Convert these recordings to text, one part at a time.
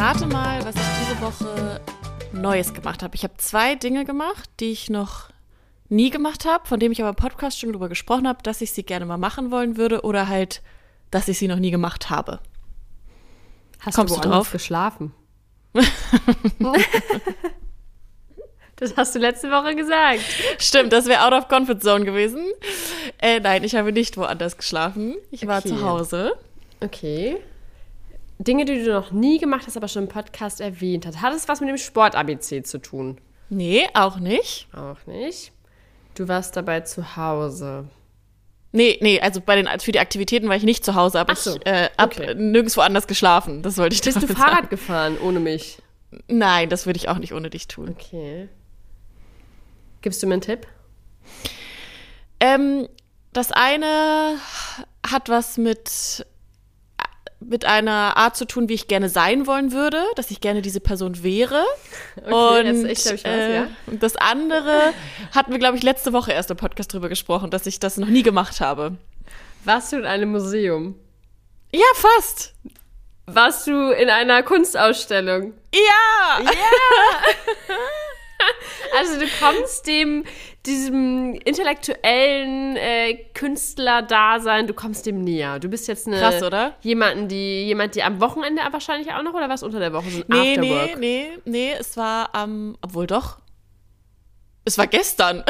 Rate mal, was ich diese Woche Neues gemacht habe. Ich habe 2 Dinge gemacht, die ich noch nie gemacht habe, von denen ich aber im Podcast schon drüber gesprochen habe, dass ich sie gerne mal machen wollen würde oder halt, dass ich sie noch nie gemacht habe. Kommst du drauf? Geschlafen? Das hast du letzte Woche gesagt. Stimmt, das wäre out of comfort zone gewesen. Nein, ich habe nicht woanders geschlafen. Ich war zu Hause. Okay. Dinge, die du noch nie gemacht hast, aber schon im Podcast erwähnt hast. Hat es was mit dem Sport-ABC zu tun? Nee, auch nicht. Auch nicht. Du warst dabei zu Hause. Nee, also für die Aktivitäten war ich nicht zu Hause, aber ich habe nirgendwo anders geschlafen. Das wollte ich Bist du Fahrrad gefahren ohne mich? Nein, das würde ich auch nicht ohne dich tun. Okay. Gibst du mir einen Tipp? Das eine hat was mit einer Art zu tun, wie ich gerne sein wollen würde, dass ich gerne diese Person wäre. Okay, und jetzt ich ja. Und das andere hatten wir, glaube ich, letzte Woche erst im Podcast drüber gesprochen, dass ich das noch nie gemacht habe. Warst du in einem Museum? Ja, fast. Warst du in einer Kunstausstellung? Ja! Ja! Also du kommst diesem intellektuellen Künstler-Dasein, du kommst dem näher. Du bist jetzt krass, oder? Jemand, die am Wochenende wahrscheinlich auch noch, oder was unter der Woche? So ein Afterwork? Nee, es war obwohl doch. Es war gestern.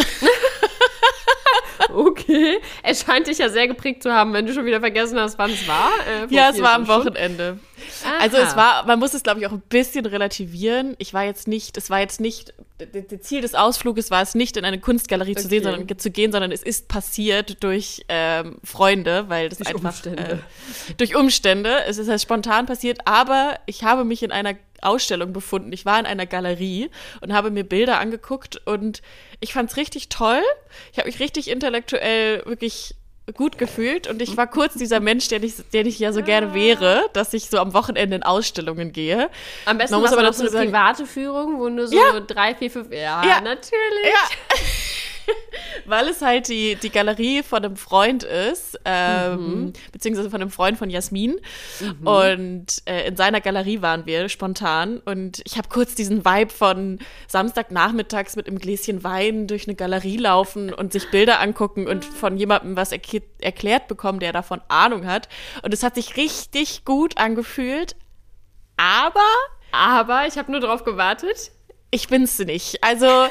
Okay. Es scheint dich ja sehr geprägt zu haben, wenn du schon wieder vergessen hast, wann es war. Ja, es war am Wochenende. Aha. Also man muss es, glaube ich, auch ein bisschen relativieren. Es war jetzt nicht, das Ziel des Ausfluges war es nicht, in eine Kunstgalerie zu gehen, sondern es ist passiert durch Freunde, weil das durch Umstände. Es ist halt spontan passiert, aber ich habe mich in einer Ausstellung befunden. Ich war in einer Galerie und habe mir Bilder angeguckt und ich fand es richtig toll. Ich habe mich richtig intellektuell wirklich gut gefühlt und ich war kurz dieser Mensch, der ich ja so gerne wäre, dass ich so am Wochenende in Ausstellungen gehe. Am besten war aber so eine private Führung, wo du so 3, 4, 5... Ja, natürlich. Ja. Weil es halt die Galerie von einem Freund ist, beziehungsweise von einem Freund von Jasmin. Mhm. Und in seiner Galerie waren wir spontan. Und ich habe kurz diesen Vibe von Samstagnachmittags mit einem Gläschen Wein durch eine Galerie laufen und sich Bilder angucken und von jemandem was erklärt bekommen, der davon Ahnung hat. Und es hat sich richtig gut angefühlt. Aber ich habe nur drauf gewartet. Ich bin's nicht. Also...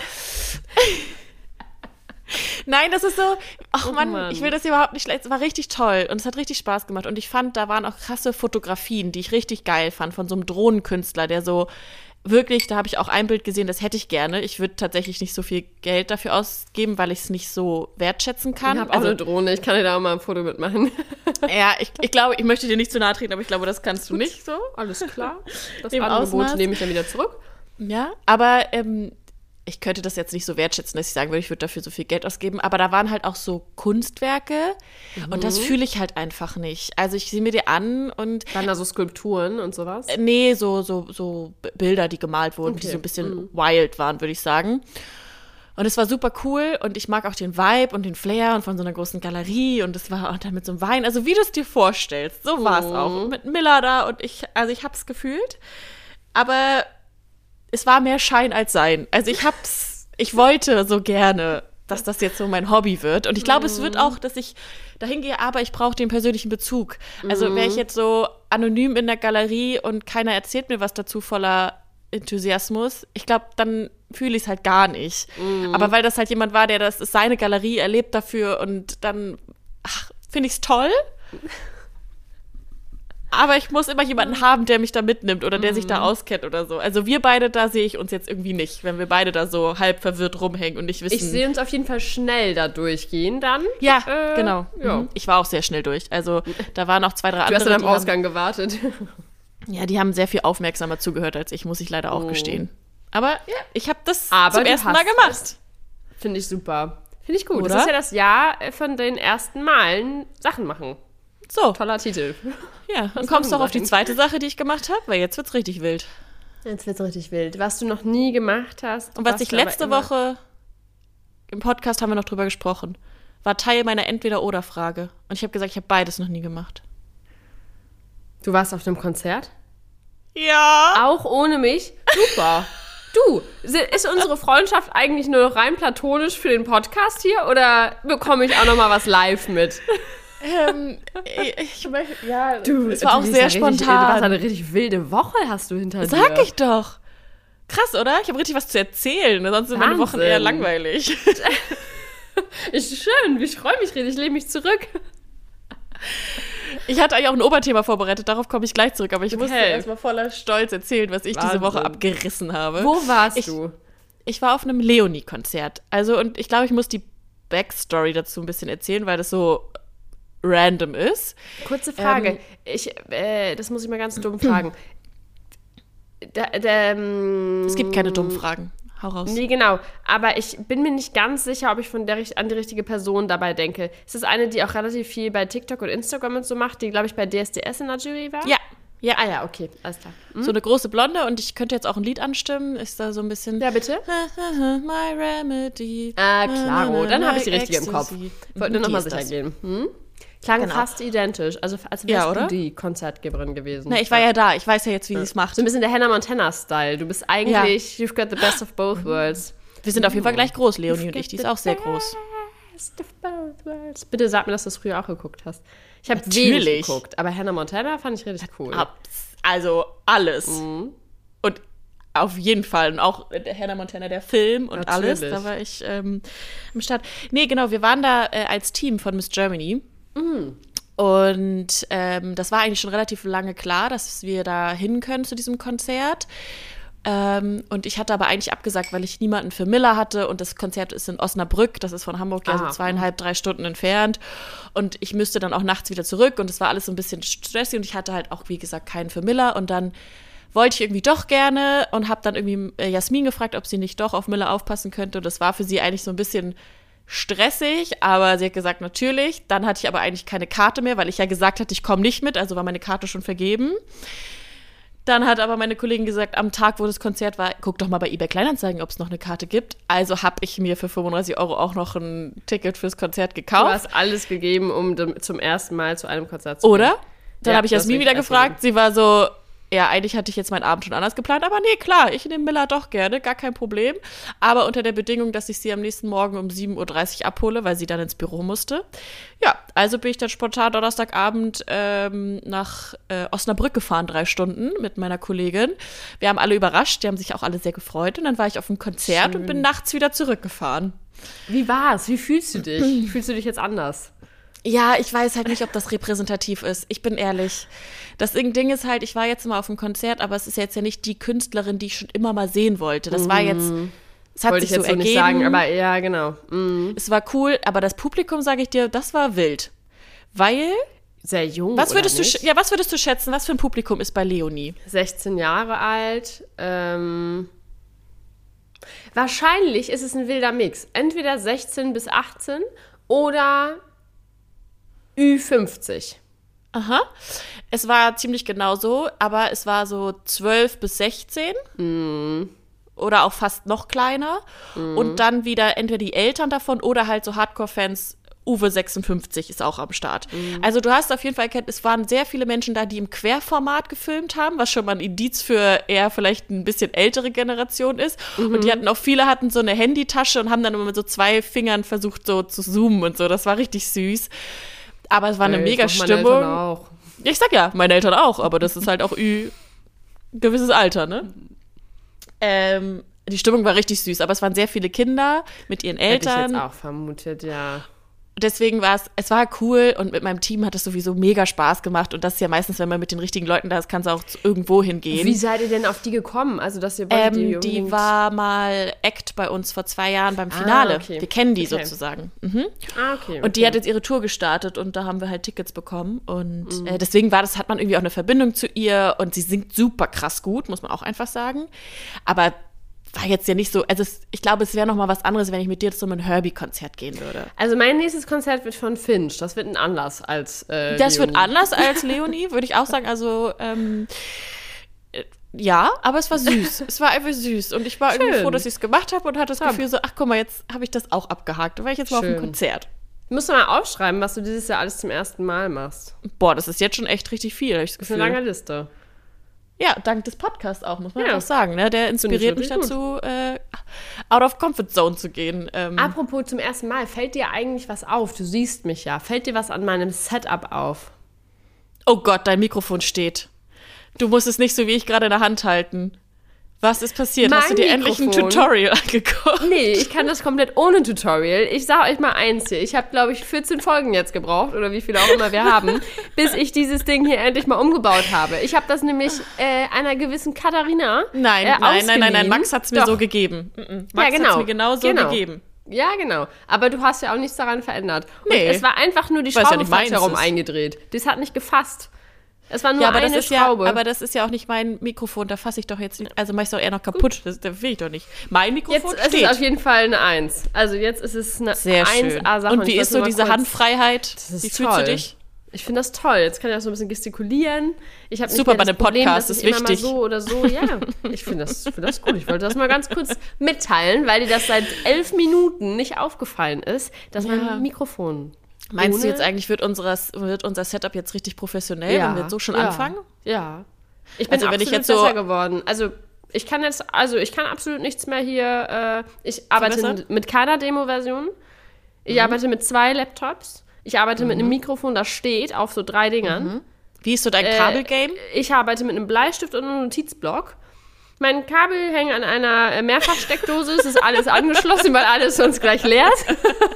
Nein, das ist so, Mann, ich will das überhaupt nicht schlecht. Es war richtig toll und es hat richtig Spaß gemacht. Und ich fand, da waren auch krasse Fotografien, die ich richtig geil fand, von so einem Drohnenkünstler, der so wirklich, da habe ich auch ein Bild gesehen, das hätte ich gerne. Ich würde tatsächlich nicht so viel Geld dafür ausgeben, weil ich es nicht so wertschätzen kann. Ich habe auch eine Drohne, ich kann dir da auch mal ein Foto mitmachen. Ja, ich glaube, ich möchte dir nicht zu nahe treten, aber ich glaube, das kannst du nicht so. Alles klar. Das Angebot nehme ich dann wieder zurück. Ja, aber ich könnte das jetzt nicht so wertschätzen, dass ich sagen würde, ich würde dafür so viel Geld ausgeben. Aber da waren halt auch so Kunstwerke und das fühle ich halt einfach nicht. Also ich sehe mir die an und... Waren da so Skulpturen und sowas? Nee, so Bilder, die gemalt wurden, die so ein bisschen wild waren, würde ich sagen. Und es war super cool und ich mag auch den Vibe und den Flair und von so einer großen Galerie und es war auch dann mit so einem Wein. Also wie du es dir vorstellst, so war es auch. Mit Miller da und ich habe es gefühlt. Aber... Es war mehr Schein als Sein. Also ich wollte so gerne, dass das jetzt so mein Hobby wird. Und ich glaube, es wird auch, dass ich dahin gehe, aber ich brauche den persönlichen Bezug. Also wäre ich jetzt so anonym in der Galerie und keiner erzählt mir was dazu voller Enthusiasmus, ich glaube, dann fühle ich es halt gar nicht. Aber weil das halt jemand war, das ist seine Galerie, er lebt dafür und dann finde ich es toll. Aber ich muss immer jemanden haben, der mich da mitnimmt oder der sich da auskennt oder so. Also wir beide, da sehe ich uns jetzt irgendwie nicht, wenn wir beide da so halb verwirrt rumhängen und nicht wissen. Ich sehe uns auf jeden Fall schnell da durchgehen dann. Ja, genau. Ja. Ich war auch sehr schnell durch. Also da waren noch 2, 3 andere. Du hast dann am Ausgang gewartet. Ja, die haben sehr viel aufmerksamer zugehört als ich, muss ich leider auch gestehen. Aber ja, ich habe das zum ersten Mal gemacht. Finde ich super. Finde ich gut. Oder? Das ist ja das Jahr von den ersten Malen Sachen machen. So. Toller Titel. Ja, dann kommst du auch auf die zweite Sache, die ich gemacht habe, weil jetzt wird's richtig wild. Jetzt wird's richtig wild. Was du noch nie gemacht hast. Und was ich letzte Woche, im Podcast haben wir noch drüber gesprochen, war Teil meiner Entweder-oder-Frage. Und ich habe gesagt, ich habe beides noch nie gemacht. Du warst auf einem Konzert? Ja. Auch ohne mich? Super. Du, ist unsere Freundschaft eigentlich nur noch rein platonisch für den Podcast hier oder bekomme ich auch noch mal was live mit? Ich möchte, ja, Es war auch sehr spontan. Du hast eine richtig wilde Woche, hast du hinter dir. Sag ich doch. Krass, oder? Ich habe richtig was zu erzählen. Sonst sind meine Wochen eher langweilig. Ist schön, ich freue mich richtig, ich lehne mich zurück. Ich hatte eigentlich auch ein Oberthema vorbereitet, darauf komme ich gleich zurück, aber ich musste erstmal voller Stolz erzählen, was ich diese Woche abgerissen habe. Wo warst du? Ich war auf einem Leonie-Konzert. Also, und ich glaube, ich muss die Backstory dazu ein bisschen erzählen, weil das so random ist. Kurze Frage, das muss ich mal ganz dumm fragen. Es gibt keine dummen Fragen. Hau raus. Nee, genau. Aber ich bin mir nicht ganz sicher, ob ich an die richtige Person dabei denke. Ist das eine, die auch relativ viel bei TikTok und Instagram und so macht, die, glaube ich, bei DSDS in der Jury war? Ja. Ah ja, okay, alles klar. So eine große Blonde und ich könnte jetzt auch ein Lied anstimmen. Ist da so ein bisschen... Ja, bitte? My Remedy. Klaro, dann habe ich die richtige im Kopf. Wollte nur nochmal sicher gehen. Klang fast identisch, also als wärst du die Konzertgeberin gewesen. Na, ich war ja da, ich weiß ja jetzt, wie sie es macht. So ein bisschen der Hannah Montana-Style. Du bist eigentlich, you've got the best of both worlds. Wir sind auf jeden Fall gleich groß, Leonie und ich, die ist auch sehr groß. Best of both worlds. Bitte sag mir, dass du es früher auch geguckt hast. Ich habe wenig geguckt, aber Hannah Montana fand ich richtig cool. Also alles. Und auf jeden Fall. Und auch Hannah Montana, der Film und alles. Da war ich am Start. Nee, genau, wir waren da als Team von Miss Germany. Und das war eigentlich schon relativ lange klar, dass wir da hin können zu diesem Konzert. Und ich hatte aber eigentlich abgesagt, weil ich niemanden für Miller hatte und das Konzert ist in Osnabrück, das ist von Hamburg ja so 2,5-3 Stunden entfernt und ich müsste dann auch nachts wieder zurück und es war alles so ein bisschen stressig und ich hatte halt auch, wie gesagt, keinen für Miller und dann wollte ich irgendwie doch gerne und habe dann irgendwie Jasmin gefragt, ob sie nicht doch auf Miller aufpassen könnte und das war für sie eigentlich so ein bisschen stressig, aber sie hat gesagt, natürlich. Dann hatte ich aber eigentlich keine Karte mehr, weil ich ja gesagt hatte, ich komme nicht mit, also war meine Karte schon vergeben. Dann hat aber meine Kollegin gesagt, am Tag, wo das Konzert war, guck doch mal bei eBay Kleinanzeigen, ob es noch eine Karte gibt. Also habe ich mir für 35 € auch noch ein Ticket fürs Konzert gekauft. Du hast alles gegeben, um zum ersten Mal zu einem Konzert zu gehen. Oder? Dann habe ich Jasmin wieder gefragt. Sie war so, ja, eigentlich hatte ich jetzt meinen Abend schon anders geplant, aber nee, klar, ich nehme Miller doch gerne, gar kein Problem. Aber unter der Bedingung, dass ich sie am nächsten Morgen um 7:30 Uhr abhole, weil sie dann ins Büro musste. Ja, also bin ich dann spontan Donnerstagabend nach Osnabrück gefahren, 3 Stunden mit meiner Kollegin. Wir haben alle überrascht, die haben sich auch alle sehr gefreut. Und dann war ich auf dem Konzert und bin nachts wieder zurückgefahren. Wie war's? Wie fühlst du dich? Fühlst du dich jetzt anders? Ja, ich weiß halt nicht, ob das repräsentativ ist. Ich bin ehrlich. Das Ding ist halt, ich war jetzt mal auf dem Konzert, aber es ist jetzt ja nicht die Künstlerin, die ich schon immer mal sehen wollte. Das war jetzt, es hat wollte sich ich jetzt so ergeben. Nicht sagen, aber ja, genau. Es war cool, aber das Publikum, sage ich dir, das war wild. Weil sehr jung, was würdest oder nicht? was würdest du schätzen, was für ein Publikum ist bei Leonie? 16 Jahre alt. Wahrscheinlich ist es ein wilder Mix. Entweder 16 bis 18 oder Ü50. Aha. Es war ziemlich genau so, aber es war so 12 bis 16. Oder auch fast noch kleiner. Und dann wieder entweder die Eltern davon oder halt so Hardcore-Fans. Uwe 56 ist auch am Start. Also du hast auf jeden Fall erkannt, es waren sehr viele Menschen da, die im Querformat gefilmt haben, was schon mal ein Indiz für eher vielleicht ein bisschen ältere Generation ist. Und viele hatten so eine Handytasche und haben dann immer mit so 2 Fingern versucht so zu zoomen und so. Das war richtig süß. Aber es war eine mega Stimmung. Meine Eltern auch. Ich sag ja, meine Eltern auch, aber das ist halt auch gewisses Alter, ne? Die Stimmung war richtig süß, aber es waren sehr viele Kinder mit ihren Eltern. Hätte ich jetzt auch vermutet, ja. Deswegen es war cool und mit meinem Team hat es sowieso mega Spaß gemacht und das ist ja meistens, wenn man mit den richtigen Leuten da ist, kann es auch irgendwo hingehen. Wie seid ihr denn auf die gekommen? Also, dass ihr die war mal Act bei uns vor 2 Jahren beim Finale. Okay. Wir kennen die sozusagen. Okay. Und die hat jetzt ihre Tour gestartet und da haben wir halt Tickets bekommen und deswegen hat man irgendwie auch eine Verbindung zu ihr und sie singt super krass gut, muss man auch einfach sagen. Aber war jetzt ja nicht so, also ich glaube, es wäre noch mal was anderes, wenn ich mit dir zu einem Herbie-Konzert gehen würde. Also mein nächstes Konzert wird von Finch. Das wird ein anders als Das Leonie. wird anders als Leonie, würde ich auch sagen. Also, ja, aber es war süß. Es war einfach süß. Und ich war irgendwie froh, dass ich es gemacht habe und hatte das Gefühl so, ach guck mal, jetzt habe ich das auch abgehakt. Da war ich jetzt mal auf dem Konzert. Musst du mal aufschreiben, was du dieses Jahr alles zum ersten Mal machst. Boah, das ist jetzt schon echt richtig viel, habe ich das Das ist Gefühl. eine lange Liste. Ja, dank des Podcasts auch, muss man einfach sagen. Ne? Der inspiriert mich dazu, out of comfort zone zu gehen. Apropos zum ersten Mal, fällt dir eigentlich was auf? Du siehst mich ja. Fällt dir was an meinem Setup auf? Oh Gott, dein Mikrofon steht. Du musst es nicht so wie ich gerade in der Hand halten. Was ist passiert? Hast du dir endlich ein Tutorial angeguckt? Nee, ich kann das komplett ohne Tutorial. Ich sage euch mal eins hier. Ich habe, glaube ich, 14 Folgen jetzt gebraucht, oder wie viele auch immer wir haben, bis ich dieses Ding hier endlich mal umgebaut habe. Ich habe das nämlich einer gewissen Katharina Nein, Max hat es mir so gegeben. Max hat es mir genau so gegeben. Ja, genau. Aber du hast ja auch nichts daran verändert. Und es war einfach nur die Schraube falsch herum eingedreht. Das hat nicht gefasst. Es war nur eine Schraube. Aber das ist ja auch nicht mein Mikrofon, da fasse ich doch jetzt nicht. Also mache ich es doch eher noch kaputt. Das will ich doch nicht. Mein Mikrofon jetzt steht. Jetzt ist es auf jeden Fall eine 1. Also jetzt ist es eine 1A-Sache. Und wie ist so diese Handfreiheit? Wie fühlst du dich? Ich finde das toll. Jetzt kann ich auch so ein bisschen gestikulieren. Ich habe super bei einem Podcast, ist wichtig. Immer so oder so. Ja, ich finde das gut. Ich wollte das mal ganz kurz mitteilen, weil dir das seit 11 Minuten nicht aufgefallen ist, dass mein Mikrofon... Meinst du jetzt eigentlich, wird unser Setup jetzt richtig professionell, wenn wir jetzt so schon anfangen? Ja. Ich bin absolut besser geworden. Also ich kann absolut nichts mehr hier. Ich arbeite mit keiner Demo-Version. Ich arbeite mit 2 Laptops. Ich arbeite mit einem Mikrofon, das steht auf so 3 Dingern. Wie ist so dein Kabelgame? Ich arbeite mit einem Bleistift und einem Notizblock. Mein Kabel hängt an einer Mehrfachsteckdose. Es ist alles angeschlossen, weil alles sonst gleich leer ist.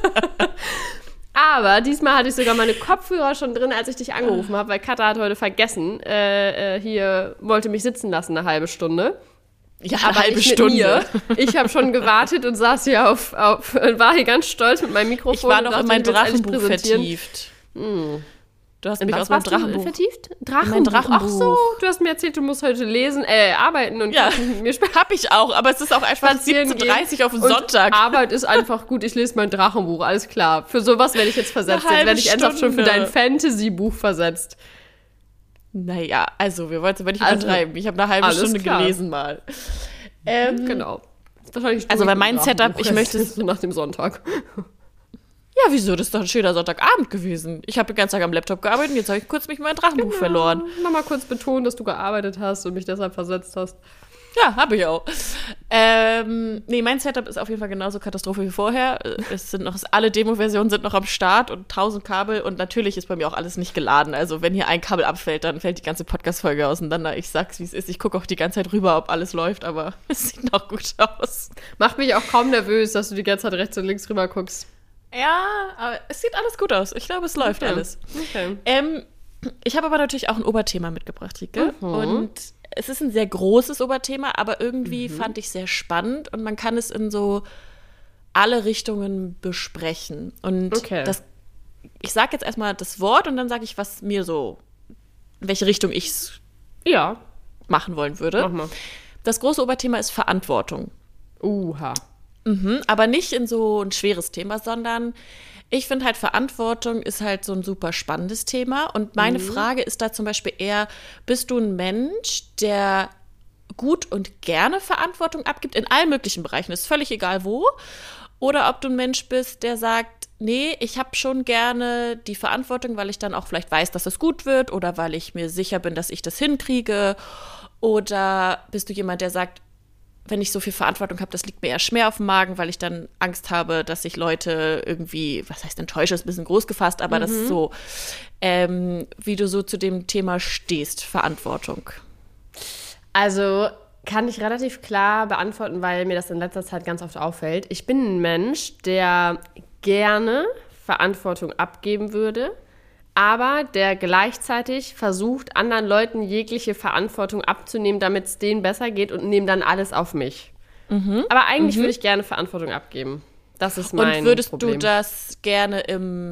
Aber diesmal hatte ich sogar meine Kopfhörer schon drin, als ich dich angerufen habe, weil Katha hat heute vergessen, wollte mich sitzen lassen eine halbe Stunde. Ja, eine halbe Stunde. Ich habe schon gewartet und saß hier war hier ganz stolz mit meinem Mikrofon. Ich war noch in mein Drachenbuch vertieft. Du hast mich aus meinem Drachenbuch vertieft? Drachenbuch. Ach so, du hast mir erzählt, du musst heute arbeiten und mit mir spielen. Hab ich auch, aber es ist auch einfach 17:30 auf den Sonntag. Arbeit ist einfach gut, ich lese mein Drachenbuch, alles klar. Für sowas werde ich jetzt versetzt. Jetzt werde ich ernsthaft schon für dein Fantasy-Buch versetzt. Naja, also wir wollen es aber nicht übertreiben. Ich habe eine halbe Stunde gelesen mal. Genau. Also bei meinem Setup, ich möchte es... nach dem Sonntag. Ja, wieso? Das ist doch ein schöner Sonntagabend gewesen. Ich habe den ganzen Tag am Laptop gearbeitet und jetzt habe ich kurz mich in mein Drachenbuch verloren. Nochmal kurz betonen, dass du gearbeitet hast und mich deshalb versetzt hast. Ja, habe ich auch. Mein Setup ist auf jeden Fall genauso Katastrophe wie vorher. Alle Demo-Versionen sind noch am Start und 1000 Kabel und natürlich ist bei mir auch alles nicht geladen. Also wenn hier ein Kabel abfällt, dann fällt die ganze Podcast-Folge auseinander. Ich sag's, wie es ist. Ich gucke auch die ganze Zeit rüber, ob alles läuft, aber es sieht noch gut aus. Macht mich auch kaum nervös, dass du die ganze Zeit rechts und links rüber guckst. Ja, aber es sieht alles gut aus. Ich glaube, es läuft alles. Okay. Ich habe aber natürlich auch ein Oberthema mitgebracht, Rike. Und es ist ein sehr großes Oberthema, aber irgendwie fand ich sehr spannend und man kann es in so alle Richtungen besprechen. Und ich sage jetzt erstmal das Wort und dann sage ich, was mir so, in welche Richtung ich es machen wollen würde. Mach mal. Das große Oberthema ist Verantwortung. Aber nicht in so ein schweres Thema, sondern ich finde halt, Verantwortung ist halt so ein super spannendes Thema. Und meine Frage ist da zum Beispiel eher, bist du ein Mensch, der gut und gerne Verantwortung abgibt, in allen möglichen Bereichen, ist völlig egal wo, oder ob du ein Mensch bist, der sagt, nee, ich habe schon gerne die Verantwortung, weil ich dann auch vielleicht weiß, dass es gut wird oder weil ich mir sicher bin, dass ich das hinkriege, oder bist du jemand, der sagt, wenn ich so viel Verantwortung habe, das liegt mir eher schwer auf dem Magen, weil ich dann Angst habe, dass ich Leute irgendwie, was heißt enttäusche, ist ein bisschen groß gefasst, aber das ist so, wie du so zu dem Thema stehst, Verantwortung. Also kann ich relativ klar beantworten, weil mir das in letzter Zeit ganz oft auffällt. Ich bin ein Mensch, der gerne Verantwortung abgeben würde, aber der gleichzeitig versucht, anderen Leuten jegliche Verantwortung abzunehmen, damit es denen besser geht und nehmen dann alles auf mich. Aber eigentlich würde ich gerne Verantwortung abgeben. Das ist mein Problem. Und würdest du das gerne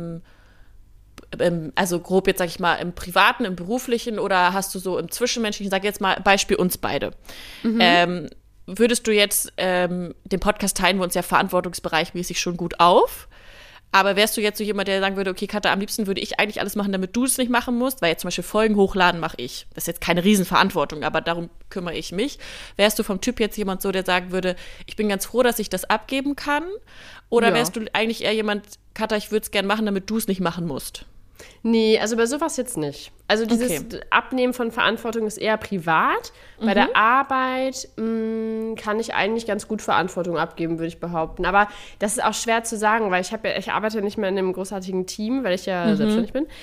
also grob jetzt sag ich mal, im Privaten, im Beruflichen oder hast du so im Zwischenmenschlichen, sag jetzt mal Beispiel uns beide. Würdest du jetzt den Podcast teilen wir uns ja verantwortungsbereichmäßig schon gut auf? Aber wärst du jetzt so jemand, der sagen würde, okay, Katha, am liebsten würde ich eigentlich alles machen, damit du es nicht machen musst, weil jetzt zum Beispiel Folgen hochladen mache ich. Das ist jetzt keine Riesenverantwortung, aber darum kümmere ich mich. Wärst du vom Typ jetzt jemand so, der sagen würde, ich bin ganz froh, dass ich das abgeben kann? Oder wärst du eigentlich eher jemand, Katha, ich würde es gerne machen, damit du es nicht machen musst? Nee, also bei sowas jetzt nicht. Also dieses Abnehmen von Verantwortung ist eher privat. Bei der Arbeit kann ich eigentlich ganz gut Verantwortung abgeben, würde ich behaupten. Aber das ist auch schwer zu sagen, weil ich arbeite nicht mehr in einem großartigen Team, weil ich ja selbstständig bin.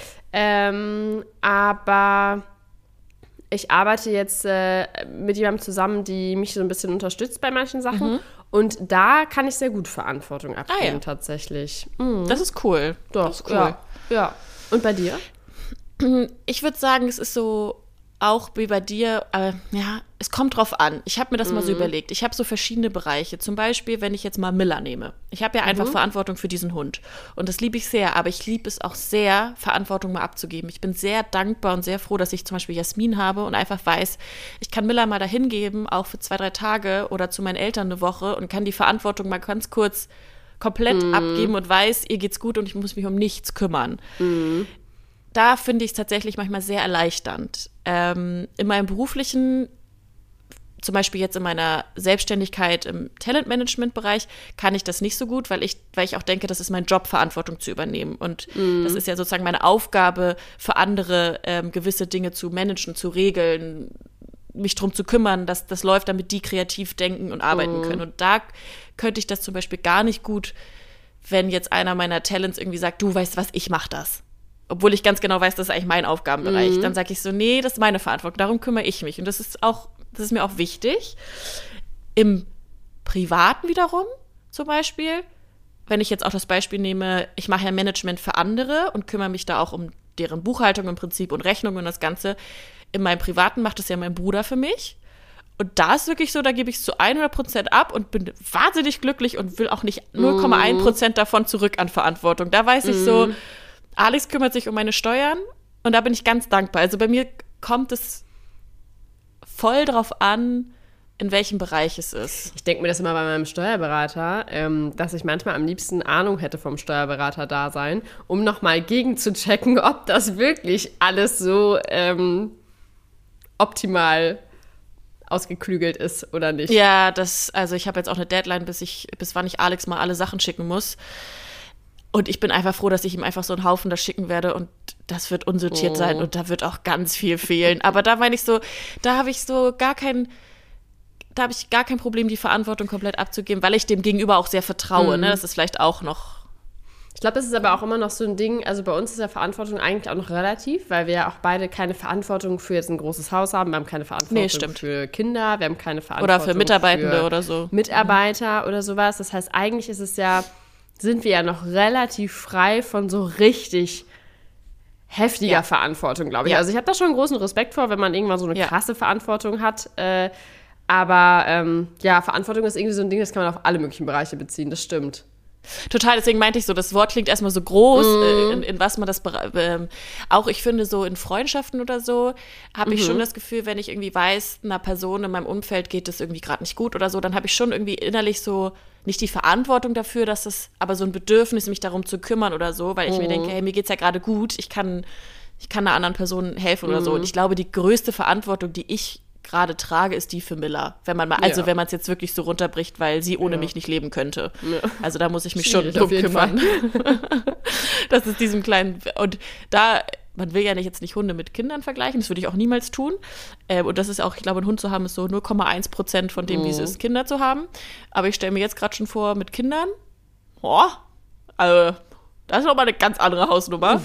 Aber ich arbeite jetzt mit jemandem zusammen, die mich so ein bisschen unterstützt bei manchen Sachen. Und da kann ich sehr gut Verantwortung abgeben, tatsächlich. Das ist cool. Doch, das ist cool. Ja. Und bei dir? Ich würde sagen, es ist so auch wie bei dir, es kommt drauf an. Ich habe mir das mal so überlegt. Ich habe so verschiedene Bereiche. Zum Beispiel, wenn ich jetzt mal Miller nehme. Ich habe ja einfach Verantwortung für diesen Hund. Und das liebe ich sehr. Aber ich liebe es auch sehr, Verantwortung mal abzugeben. Ich bin sehr dankbar und sehr froh, dass ich zum Beispiel Jasmin habe und einfach weiß, ich kann Miller mal dahin geben, auch für 2-3 Tage oder zu meinen Eltern eine Woche und kann die Verantwortung mal ganz kurz komplett abgeben und weiß, ihr geht's gut und ich muss mich um nichts kümmern. Da finde ich es tatsächlich manchmal sehr erleichternd. In meinem beruflichen, zum Beispiel jetzt in meiner Selbstständigkeit im Talentmanagement-Bereich, kann ich das nicht so gut, weil ich auch denke, das ist mein Job, Verantwortung zu übernehmen. Und das ist ja sozusagen meine Aufgabe, für andere gewisse Dinge zu managen, zu regeln, mich drum zu kümmern, dass das läuft, damit die kreativ denken und arbeiten können. Und da könnte ich das zum Beispiel gar nicht gut, wenn jetzt einer meiner Talents irgendwie sagt, du weißt was, ich mach das. Obwohl ich ganz genau weiß, das ist eigentlich mein Aufgabenbereich. Dann sage ich so, nee, das ist meine Verantwortung, darum kümmere ich mich. Und das ist mir auch wichtig. Im Privaten wiederum zum Beispiel, wenn ich jetzt auch das Beispiel nehme, ich mache ja Management für andere und kümmere mich da auch um deren Buchhaltung im Prinzip und Rechnung und das Ganze. In meinem Privaten macht das ja mein Bruder für mich. Und da ist wirklich so, da gebe ich es zu 100% ab und bin wahnsinnig glücklich und will auch nicht 0,1% davon zurück an Verantwortung. Da weiß ich so, Alex kümmert sich um meine Steuern und da bin ich ganz dankbar. Also bei mir kommt es voll drauf an, in welchem Bereich es ist. Ich denke mir das immer bei meinem Steuerberater, dass ich manchmal am liebsten Ahnung hätte vom Steuerberater-Dasein, um nochmal gegenzuchecken, ob das wirklich alles so optimal ausgeklügelt ist oder nicht. Ja, also ich habe jetzt auch eine Deadline, bis wann ich Alex mal alle Sachen schicken muss. Und ich bin einfach froh, dass ich ihm einfach so einen Haufen da schicken werde und das wird unsortiert sein und da wird auch ganz viel fehlen. Aber da meine ich so, da habe ich gar kein Problem, die Verantwortung komplett abzugeben, weil ich dem Gegenüber auch sehr vertraue. Ne? Das ist vielleicht auch noch. Ich glaube, das ist aber auch immer noch so ein Ding, also bei uns ist ja Verantwortung eigentlich auch noch relativ, weil wir ja auch beide keine Verantwortung für jetzt ein großes Haus haben, wir haben keine Verantwortung für Kinder, wir haben keine Verantwortung oder für Mitarbeitende oder so. Mitarbeiter oder sowas. Das heißt, eigentlich sind wir ja noch relativ frei von so richtig heftiger Verantwortung, glaube ich. Ja. Also ich habe da schon großen Respekt vor, wenn man irgendwann so eine krasse Verantwortung hat. Aber Verantwortung ist irgendwie so ein Ding, das kann man auf alle möglichen Bereiche beziehen, das stimmt. Total, deswegen meinte ich so, das Wort klingt erstmal so groß, in was man das, auch ich finde so in Freundschaften oder so, habe ich schon das Gefühl, wenn ich irgendwie weiß, einer Person in meinem Umfeld geht es irgendwie gerade nicht gut oder so, dann habe ich schon irgendwie innerlich so, nicht die Verantwortung dafür, aber so ein Bedürfnis, mich darum zu kümmern oder so, weil ich mir denke, hey, mir geht's ja gerade gut, ich kann einer anderen Person helfen oder so. Und ich glaube, die größte Verantwortung, die ich gerade trage, ist die für Miller. Wenn man es jetzt wirklich so runterbricht, weil sie ohne mich nicht leben könnte. Ja. Also da muss ich mich schon drum kümmern. Das ist diesem kleinen, und da, man will ja jetzt nicht Hunde mit Kindern vergleichen, das würde ich auch niemals tun. Und das ist auch, ich glaube, ein Hund zu haben ist so 0,1% von dem, wie es ist, Kinder zu haben. Aber ich stelle mir jetzt gerade schon vor, mit Kindern, also das ist nochmal eine ganz andere Hausnummer.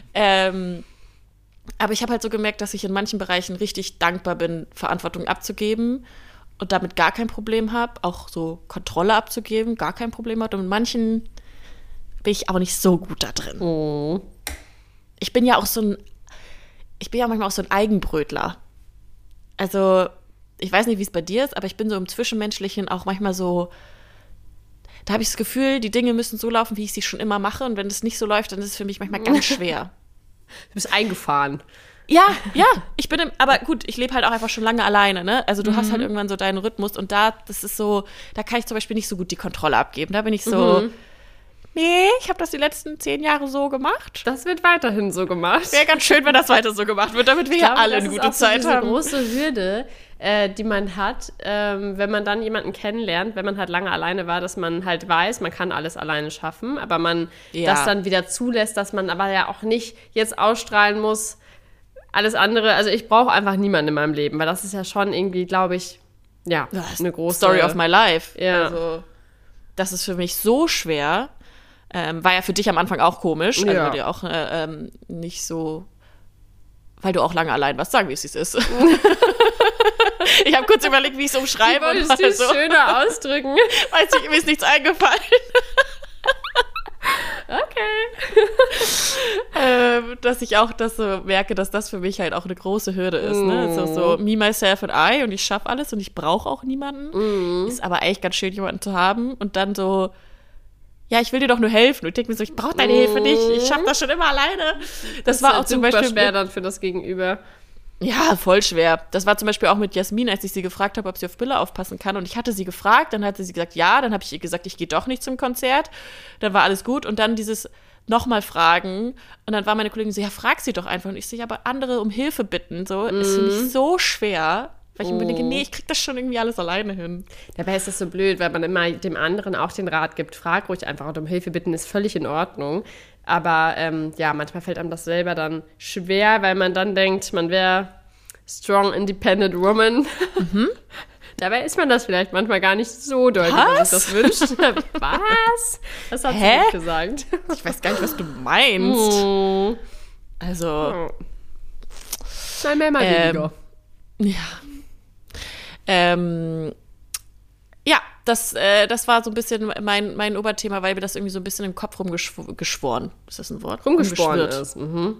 Aber ich habe halt so gemerkt, dass ich in manchen Bereichen richtig dankbar bin, Verantwortung abzugeben und damit gar kein Problem habe, auch so Kontrolle abzugeben, gar kein Problem habe. Und in manchen bin ich auch nicht so gut da drin. Ich bin ja manchmal auch so ein Eigenbrötler. Also, ich weiß nicht, wie es bei dir ist, aber ich bin so im Zwischenmenschlichen auch manchmal so, da habe ich das Gefühl, die Dinge müssen so laufen, wie ich sie schon immer mache. Und wenn es nicht so läuft, dann ist es für mich manchmal ganz schwer. Du bist eingefahren. Ja, aber gut, ich lebe halt auch einfach schon lange alleine, ne? Also du hast halt irgendwann so deinen Rhythmus und das ist so, da kann ich zum Beispiel nicht so gut die Kontrolle abgeben. Da bin ich so, nee, ich habe das die letzten 10 Jahre so gemacht. Das wird weiterhin so gemacht. Wäre ganz schön, wenn das weiter so gemacht wird, damit wir hier alle eine gute Zeit haben. Das ist auch so diese große Hürde. die man hat, wenn man dann jemanden kennenlernt, wenn man halt lange alleine war, dass man halt weiß, man kann alles alleine schaffen, aber man das dann wieder zulässt, dass man aber ja auch nicht jetzt ausstrahlen muss, alles andere. Also ich brauche einfach niemanden in meinem Leben, weil das ist ja schon irgendwie, glaube ich, eine große Story of my life. Ja. Also, das ist für mich so schwer. War ja für dich am Anfang auch komisch, also weil du auch nicht so, weil du auch lange allein warst, sagen wir es, wie es ist. Ich habe kurz überlegt, wie ich es umschreibe. Wie wolltest du es schöner ausdrücken? Weiß ich, mir ist nichts eingefallen. Okay. Dass ich auch das so merke, dass das für mich halt auch eine große Hürde ist. Ne? Also so me, myself and I und ich schaffe alles und ich brauche auch niemanden. Ist aber eigentlich ganz schön, jemanden zu haben und dann so, ja, ich will dir doch nur helfen. Und ich denke mir so, ich brauche deine Hilfe nicht, ich schaffe das schon immer alleine. Das war ist auch zum Beispiel super schwer dann für das Gegenüber. Ja, voll schwer. Das war zum Beispiel auch mit Jasmin, als ich sie gefragt habe, ob sie auf Billa aufpassen kann. Und ich hatte sie gefragt, dann hat sie gesagt, ja. Dann habe ich ihr gesagt, ich gehe doch nicht zum Konzert. Dann war alles gut. Und dann dieses nochmal fragen. Und dann war meine Kollegin so, ja, frag sie doch einfach. Und ich so, ja, aber andere um Hilfe bitten. So, ist für mich so schwer. Weil ich mir denke, nee, ich krieg das schon irgendwie alles alleine hin. Dabei ist das so blöd, weil man immer dem anderen auch den Rat gibt. Frag ruhig einfach und um Hilfe bitten ist völlig in Ordnung. Aber manchmal fällt einem das selber dann schwer, weil man dann denkt, man wäre strong, independent woman. Dabei ist man das vielleicht manchmal gar nicht so deutlich, wie man sich das wünscht. Was? Das hat sie nicht gesagt. Ich weiß gar nicht, was du meinst. Also. Mal mehr, mal weniger. Ja. Das war so ein bisschen mein Oberthema, weil mir das irgendwie so ein bisschen im Kopf rumgeschworen. Ist das ein Wort? Rumgeschworen ist.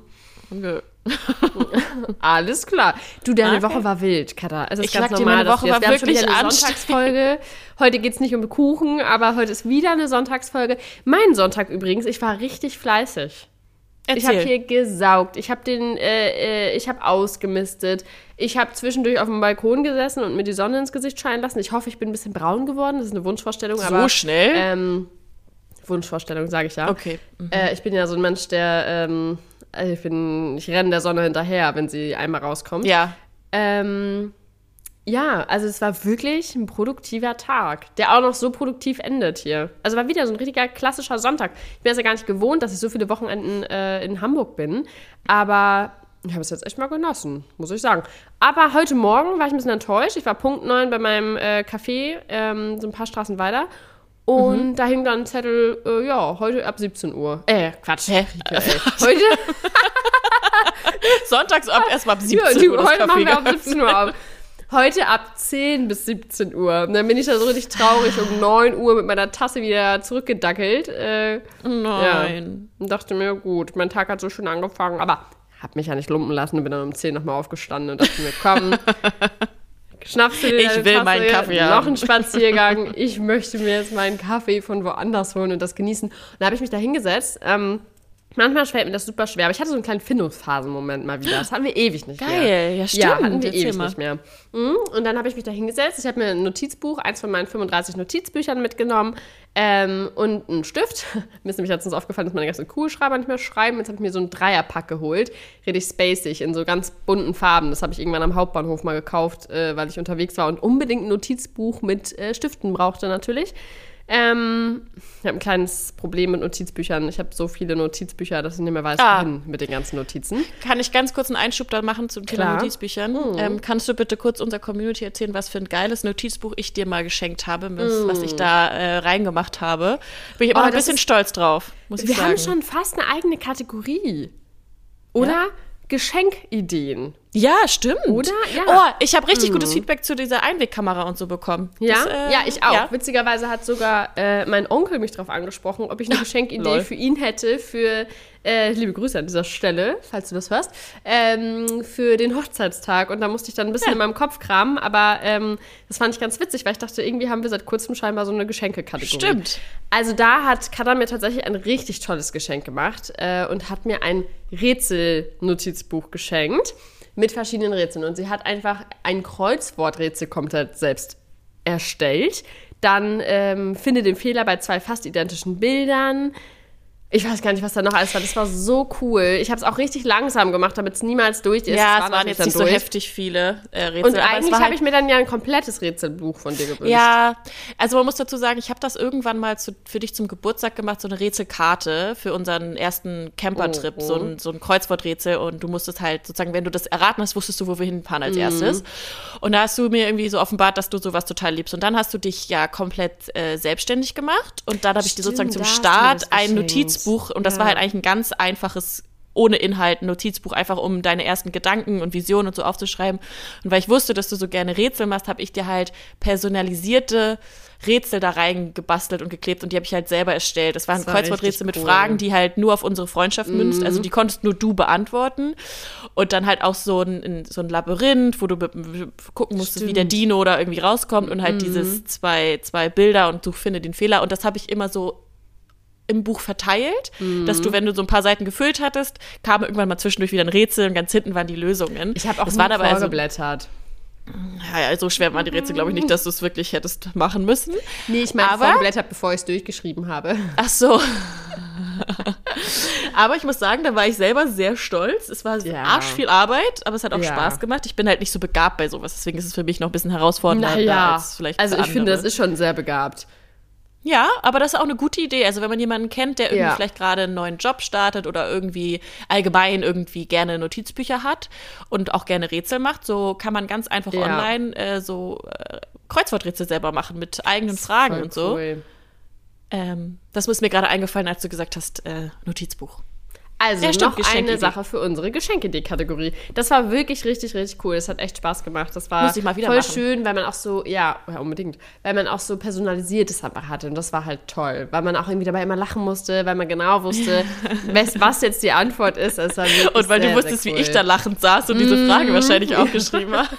Alles klar. Du, deine Woche war wild, Katha. Es ist ich ganz sag normal, dir, meine Woche war wirklich eine Sonntagsfolge. Heute geht es nicht um Kuchen, aber heute ist wieder eine Sonntagsfolge. Mein Sonntag übrigens, ich war richtig fleißig. Erzähl. Ich habe hier gesaugt, ich habe ausgemistet, ich habe zwischendurch auf dem Balkon gesessen und mir die Sonne ins Gesicht scheinen lassen. Ich hoffe, ich bin ein bisschen braun geworden, das ist eine Wunschvorstellung. So schnell? Wunschvorstellung, sage ich ja. Okay. Ich bin ja so ein Mensch, der, ich renne der Sonne hinterher, wenn sie einmal rauskommt. Ja. Ja, also es war wirklich ein produktiver Tag, der auch noch so produktiv endet hier. Also war wieder so ein richtiger klassischer Sonntag. Ich bin es ja gar nicht gewohnt, dass ich so viele Wochenenden in Hamburg bin, aber ich habe es jetzt echt mal genossen, muss ich sagen. Aber heute Morgen war ich ein bisschen enttäuscht. Ich war Punkt 9 bei meinem Café, so ein paar Straßen weiter. Und da hing dann ein Zettel, heute ab 17 Uhr. Quatsch. Heute? Sonntags erstmal ab 17 Uhr das heute Café machen wir ab 17 Uhr auf. Heute ab 10 bis 17 Uhr. Und dann bin ich da so richtig traurig um 9 Uhr mit meiner Tasse wieder zurückgedackelt. Nein. Ja. Und dachte mir, gut, mein Tag hat so schön angefangen. Aber hab mich ja nicht lumpen lassen und bin dann um 10 nochmal aufgestanden und dachte mir, komm, schnappst du dir deine Tasse, meinen Kaffee noch einen Spaziergang. Ich möchte mir jetzt meinen Kaffee von woanders holen und das genießen. Und da habe ich mich da hingesetzt. Manchmal fällt mir das super schwer, aber ich hatte so einen kleinen Findungsphasen-Moment mal wieder. Das hatten wir ewig nicht mehr. Geil, ja stimmt. Ja, hatten wir ewig nicht mehr. Und dann habe ich mich da hingesetzt. Ich habe mir ein Notizbuch, eins von meinen 35 Notizbüchern mitgenommen und einen Stift. Mir ist nämlich letztens aufgefallen, dass meine ganzen Kugelschreiber nicht mehr schreiben. Jetzt habe ich mir so einen Dreierpack geholt. Richtig spacig, in so ganz bunten Farben. Das habe ich irgendwann am Hauptbahnhof mal gekauft, weil ich unterwegs war und unbedingt ein Notizbuch mit Stiften brauchte natürlich. Ich habe ein kleines Problem mit Notizbüchern. Ich habe so viele Notizbücher, dass ich nicht mehr weiß, wohin mit den ganzen Notizen. Kann ich ganz kurz einen Einschub da machen zum Thema Notizbüchern? Kannst du bitte kurz unserer Community erzählen, was für ein geiles Notizbuch ich dir mal geschenkt habe, was ich da reingemacht habe? Bin ich immer noch ein bisschen stolz drauf, muss ich sagen. Wir haben schon fast eine eigene Kategorie. Oder? Ja? Geschenkideen. Ja, stimmt. Oder? Ja. Oh, ich habe richtig gutes Feedback zu dieser Einwegkamera und so bekommen. Ja, das, ja, ich auch. Ja. Witzigerweise hat sogar mein Onkel mich darauf angesprochen, ob ich eine Geschenkidee für ihn hätte, für, liebe Grüße an dieser Stelle, falls du das hörst, für den Hochzeitstag. Und da musste ich dann ein bisschen in meinem Kopf kramen, aber das fand ich ganz witzig, weil ich dachte, irgendwie haben wir seit kurzem scheinbar so eine Geschenkekategorie. Stimmt. Also da hat Katha mir tatsächlich ein richtig tolles Geschenk gemacht und hat mir ein Rätsel-Notizbuch geschenkt. Mit verschiedenen Rätseln. Und sie hat einfach ein Kreuzworträtsel komplett selbst erstellt. Dann finde den Fehler bei 2 fast identischen Bildern. Ich weiß gar nicht, was da noch alles war. Das war so cool. Ich habe es auch richtig langsam gemacht, damit es niemals durch ist. Ja, es waren jetzt nicht so heftig viele Rätsel. Und eigentlich habe ich mir dann ja ein komplettes Rätselbuch von dir gewünscht. Ja, also man muss dazu sagen, ich habe das irgendwann mal für dich zum Geburtstag gemacht, so eine Rätselkarte für unseren ersten Campertrip, so ein Kreuzworträtsel. Und du musstest halt sozusagen, wenn du das erraten hast, wusstest du, wo wir hinfahren als erstes. Und da hast du mir irgendwie so offenbart, dass du sowas total liebst. Und dann hast du dich ja komplett selbstständig gemacht. Und dann habe ich dir sozusagen zum Start ein Notizbuch, und das war halt eigentlich ein ganz einfaches, ohne Inhalt, ein Notizbuch, einfach um deine ersten Gedanken und Visionen und so aufzuschreiben. Und weil ich wusste, dass du so gerne Rätsel machst, habe ich dir halt personalisierte Rätsel da reingebastelt und geklebt und die habe ich halt selber erstellt. Das waren Kreuzworträtsel mit Fragen, die halt nur auf unsere Freundschaft münzt. Also die konntest nur du beantworten. Und dann halt auch so ein Labyrinth, wo du gucken musstest, wie der Dino da irgendwie rauskommt und halt dieses zwei Bilder und finde den Fehler. Und das habe ich immer so im Buch verteilt, dass du, wenn du so ein paar Seiten gefüllt hattest, kam irgendwann mal zwischendurch wieder ein Rätsel und ganz hinten waren die Lösungen. Ich habe auch nur vorgeblättert. Ja, so schwer waren die Rätsel, glaube ich, nicht, dass du es wirklich hättest machen müssen. Nee, ich meine vorgeblättert, bevor ich es durchgeschrieben habe. Ach so. Aber ich muss sagen, da war ich selber sehr stolz. Es war arsch viel Arbeit, aber es hat auch Spaß gemacht. Ich bin halt nicht so begabt bei sowas, deswegen ist es für mich noch ein bisschen herausfordernder als vielleicht also für ich finde, das ist schon sehr begabt. Ja, aber das ist auch eine gute Idee. Also wenn man jemanden kennt, der irgendwie vielleicht gerade einen neuen Job startet oder irgendwie allgemein irgendwie gerne Notizbücher hat und auch gerne Rätsel macht, so kann man ganz einfach online Kreuzworträtsel selber machen mit eigenen Fragen und so. Cool. Das ist mir gerade eingefallen, als du gesagt hast, Notizbuch. Also noch eine Sache für unsere Geschenke-Kategorie. Das war wirklich richtig, richtig cool. Das hat echt Spaß gemacht. Das war voll schön, weil man auch so, unbedingt, weil man auch so personalisiertes einfach hatte. Und das war halt toll, weil man auch irgendwie dabei immer lachen musste, weil man genau wusste, was jetzt die Antwort ist. Das war und weil du wusstest, wie ich da lachend saß und diese Frage wahrscheinlich auch geschrieben habe.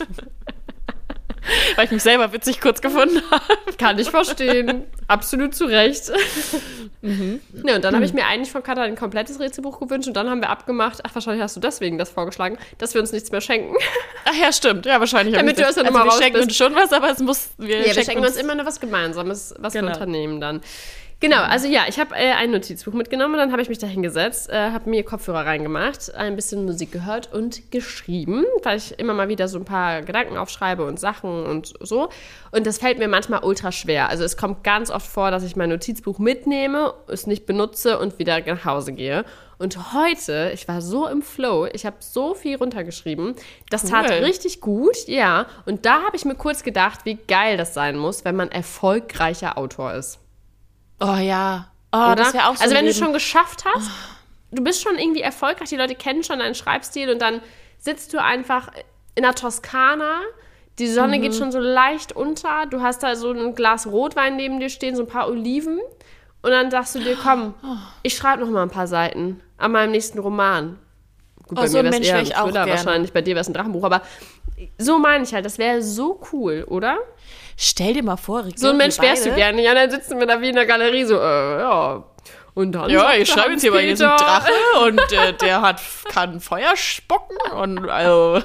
Weil ich mich selber witzig kurz gefunden habe. Kann ich verstehen. Absolut zu Recht. Ja, und dann habe ich mir eigentlich von Katha ein komplettes Rätselbuch gewünscht und dann haben wir abgemacht, wahrscheinlich hast du deswegen das vorgeschlagen, dass wir uns nichts mehr schenken. Ach ja, stimmt. Ja, wahrscheinlich. Damit du das dann nochmal raus bist. Wir schenken uns schon was, aber wir schenken uns immer nur was Gemeinsames, was wir unternehmen dann. Genau, also ich habe ein Notizbuch mitgenommen und dann habe ich mich da hingesetzt, habe mir Kopfhörer reingemacht, ein bisschen Musik gehört und geschrieben, weil ich immer mal wieder so ein paar Gedanken aufschreibe und Sachen und so. Und das fällt mir manchmal ultra schwer. Also es kommt ganz oft vor, dass ich mein Notizbuch mitnehme, es nicht benutze und wieder nach Hause gehe. Und heute, ich war so im Flow, ich habe so viel runtergeschrieben, das tat richtig gut, ja. Und da habe ich mir kurz gedacht, wie geil das sein muss, wenn man erfolgreicher Autor ist. Oh ja. Oh, das wäre auch so. Also wenn du schon geschafft hast, du bist schon irgendwie erfolgreich, die Leute kennen schon deinen Schreibstil und dann sitzt du einfach in der Toskana, die Sonne geht schon so leicht unter, du hast da so ein Glas Rotwein neben dir stehen, so ein paar Oliven und dann sagst du dir, komm, ich schreibe noch mal ein paar Seiten an meinem nächsten Roman. Gut, bei mir wäre es eher ein Thriller wahrscheinlich, bei dir wäre es ein Drachenbuch, aber so meine ich halt, das wäre so cool, oder? Stell dir mal vor, Rieke, so ein Mensch wärst du gerne. Ja, dann sitzen wir da wie in der Galerie so, Und dann ich schreibe jetzt hier mal, hier ist ein Drache und der kann Feuer spucken und also.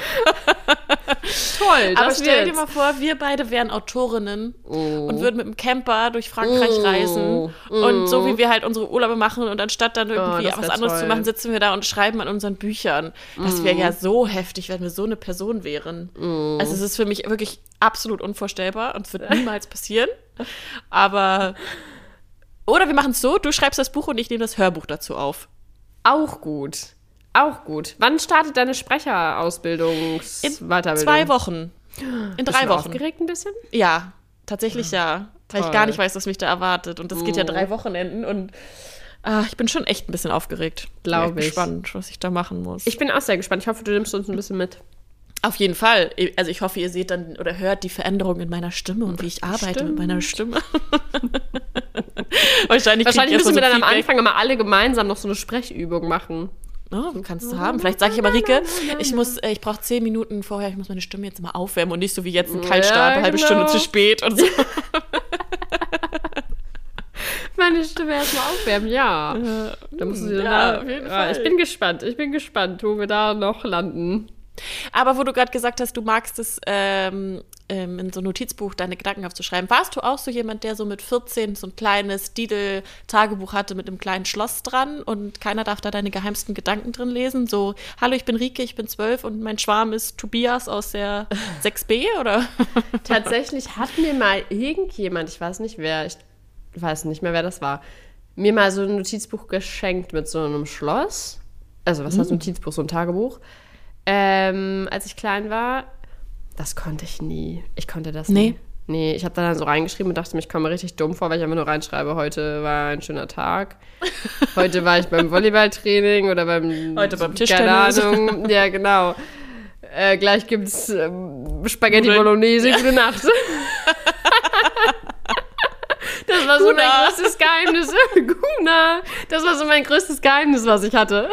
Toll, aber stell dir mal vor, wir beide wären Autorinnen und würden mit dem Camper durch Frankreich reisen und so wie wir halt unsere Urlaube machen und anstatt dann irgendwie was anderes zu machen, sitzen wir da und schreiben an unseren Büchern. Das wäre ja so heftig, wenn wir so eine Person wären. Also es ist für mich wirklich absolut unvorstellbar und es wird niemals passieren. Aber oder wir machen es so, du schreibst das Buch und ich nehme das Hörbuch dazu auf. Auch gut. Wann startet deine Sprecherausbildungs-Weiterbildung? In 2 Wochen. In 3 Wochen. Bist du aufgeregt ein bisschen? Ja, tatsächlich ja. Weil ich gar nicht weiß, was mich da erwartet. Und das geht ja 3 Wochenenden und ich bin schon echt ein bisschen aufgeregt. Glaube ich. Bin gespannt, was ich da machen muss. Ich bin auch sehr gespannt. Ich hoffe, du nimmst uns ein bisschen mit. Auf jeden Fall. Also ich hoffe, ihr seht dann oder hört die Veränderung in meiner Stimme und wie ich arbeite mit meiner Stimme. Wahrscheinlich müssen wir dann am Anfang immer alle gemeinsam noch so eine Sprechübung machen. Oh, kannst du haben. Vielleicht sage ich aber, Rieke, ich brauche 10 Minuten vorher, ich muss meine Stimme jetzt mal aufwärmen und nicht so wie jetzt ein Kaltstart, eine halbe Stunde zu spät und so. Meine Stimme erstmal aufwärmen, Da musst du auf jeden Fall. Ich bin gespannt, wo wir da noch landen. Aber wo du gerade gesagt hast, du magst es, in so ein Notizbuch deine Gedanken aufzuschreiben. Warst du auch so jemand, der so mit 14 so ein kleines Didel-Tagebuch hatte mit einem kleinen Schloss dran und keiner darf da deine geheimsten Gedanken drin lesen? So, hallo, ich bin Rike, ich bin 12 und mein Schwarm ist Tobias aus der 6b, oder? Tatsächlich hat mir mal irgendjemand, ich weiß nicht mehr, wer das war, mir mal so ein Notizbuch geschenkt mit so einem Schloss. Also, was heißt Notizbuch? So ein Tagebuch. Als ich klein war. Das konnte ich nie. Ich konnte das nie. Nee, ich habe da dann so reingeschrieben und dachte mir, ich komme mir richtig dumm vor, weil ich einfach nur reinschreibe, heute war ein schöner Tag. Heute war ich beim Volleyballtraining oder heute beim Tischtennis. Keine Ahnung. Ja, genau. Gleich gibt's Spaghetti Bolognese. Gute Nacht. Das war so mein größtes Geheimnis. Guna. Das war so mein größtes Geheimnis, was ich hatte.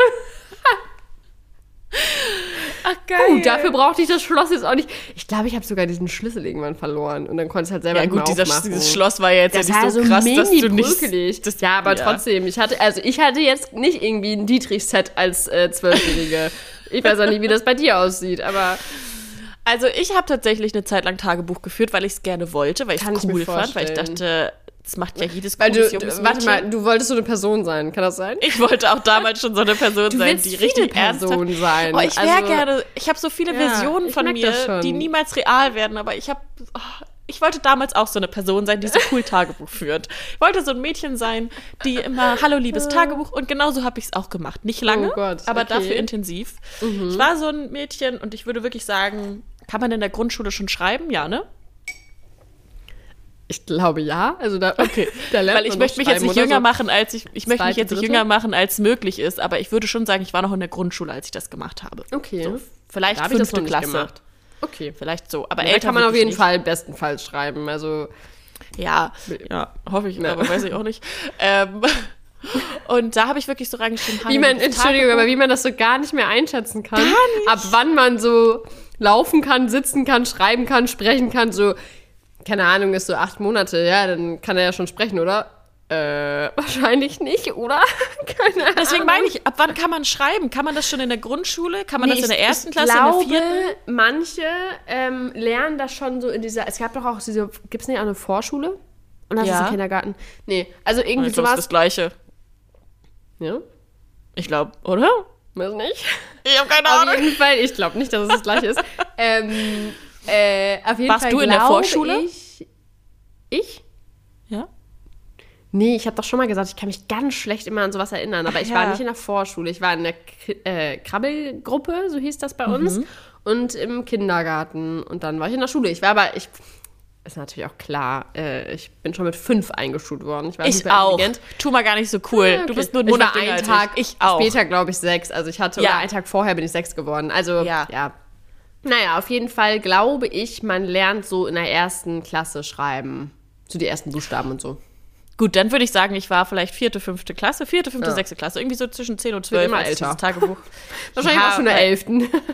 Ach, geil. Dafür brauchte ich das Schloss jetzt auch nicht. Ich glaube, ich habe sogar diesen Schlüssel irgendwann verloren und dann konnte ich es halt selber nicht mehr aufmachen. Dieses Schloss war ja jetzt das ja nicht so krass, dass du nicht... Ja, aber trotzdem. Ich hatte jetzt nicht irgendwie ein Dietrich-Set als 12-Jährige. Ich weiß auch nicht, wie das bei dir aussieht, aber... Also ich habe tatsächlich eine Zeit lang Tagebuch geführt, weil ich es gerne wollte, weil ich es cool fand, weil ich dachte... Das macht ja jedes cooles junges Mädchen. Warte mal, du wolltest so eine Person sein, kann das sein? Ich wollte auch damals schon so eine Person sein, die richtig ernsthaft sein. Oh, ich wäre gerne, ich habe so viele Versionen von mir, die niemals real werden, aber ich wollte damals auch so eine Person sein, die so cool Tagebuch führt. Ich wollte so ein Mädchen sein, die immer, hallo, liebes Tagebuch, und genauso habe ich es auch gemacht. Nicht lange, aber dafür intensiv. Ich war so ein Mädchen und ich würde wirklich sagen, kann man in der Grundschule schon schreiben? Ja, ne? Ich glaube ja, also da lernt weil ich möchte mich jetzt nicht jünger machen, als möchte mich jetzt nicht jünger machen, als möglich ist, aber ich würde schon sagen, ich war noch in der Grundschule, als ich das gemacht habe. Okay. So, vielleicht 5. Klasse. Okay. Vielleicht so, aber älter kann man auf jeden Fall bestenfalls schreiben, also ja, hoffe ich, aber weiß ich auch nicht. Und da habe ich wirklich so reingeschrieben, wie man das so gar nicht mehr einschätzen kann. Gar nicht. Ab wann man so laufen kann, sitzen kann, schreiben kann, sprechen kann, so keine Ahnung, ist so 8 Monate, ja, dann kann er ja schon sprechen, oder? Wahrscheinlich nicht, oder? Keine Ahnung. Deswegen meine ich, ab wann kann man schreiben? Kann man das schon in der Grundschule? Kann man das in der 1. Klasse, glaube, in der 4.? Manche lernen das schon so in dieser, es gab doch auch gibt es nicht auch eine Vorschule? Und das ist ein Kindergarten? Nee, also irgendwie sowas. Das ist das Gleiche. Ja? Ich glaube, oder? Weiß nicht. Ich habe keine Ahnung. Auf jeden Fall, ich glaube nicht, dass es das Gleiche ist. Auf jeden Warst Fall du in der Vorschule? Ich? Ja. Nee, ich habe doch schon mal gesagt, ich kann mich ganz schlecht immer an sowas erinnern. Aber ich war nicht in der Vorschule. Ich war in der Krabbelgruppe, so hieß das bei uns. Und im Kindergarten. Und dann war ich in der Schule. Ist natürlich auch klar, ich bin schon mit 5 eingeschult worden. Ich war super auch. Tu mal gar nicht so cool. Ja, okay. Du bist nur einen Monat jünger als ich auch. Später, glaube ich, 6. Also ich hatte, oder einen Tag vorher bin ich 6 geworden. Also, ja. Naja, auf jeden Fall glaube ich, man lernt so in der 1. Klasse schreiben. So die ersten Buchstaben und so. Gut, dann würde ich sagen, ich war vielleicht 4., 5. Klasse, 4., 5., 6. Klasse. Irgendwie so zwischen 10 und 12. Immer älter. Tagebuch. Wahrscheinlich auch schon in der 11.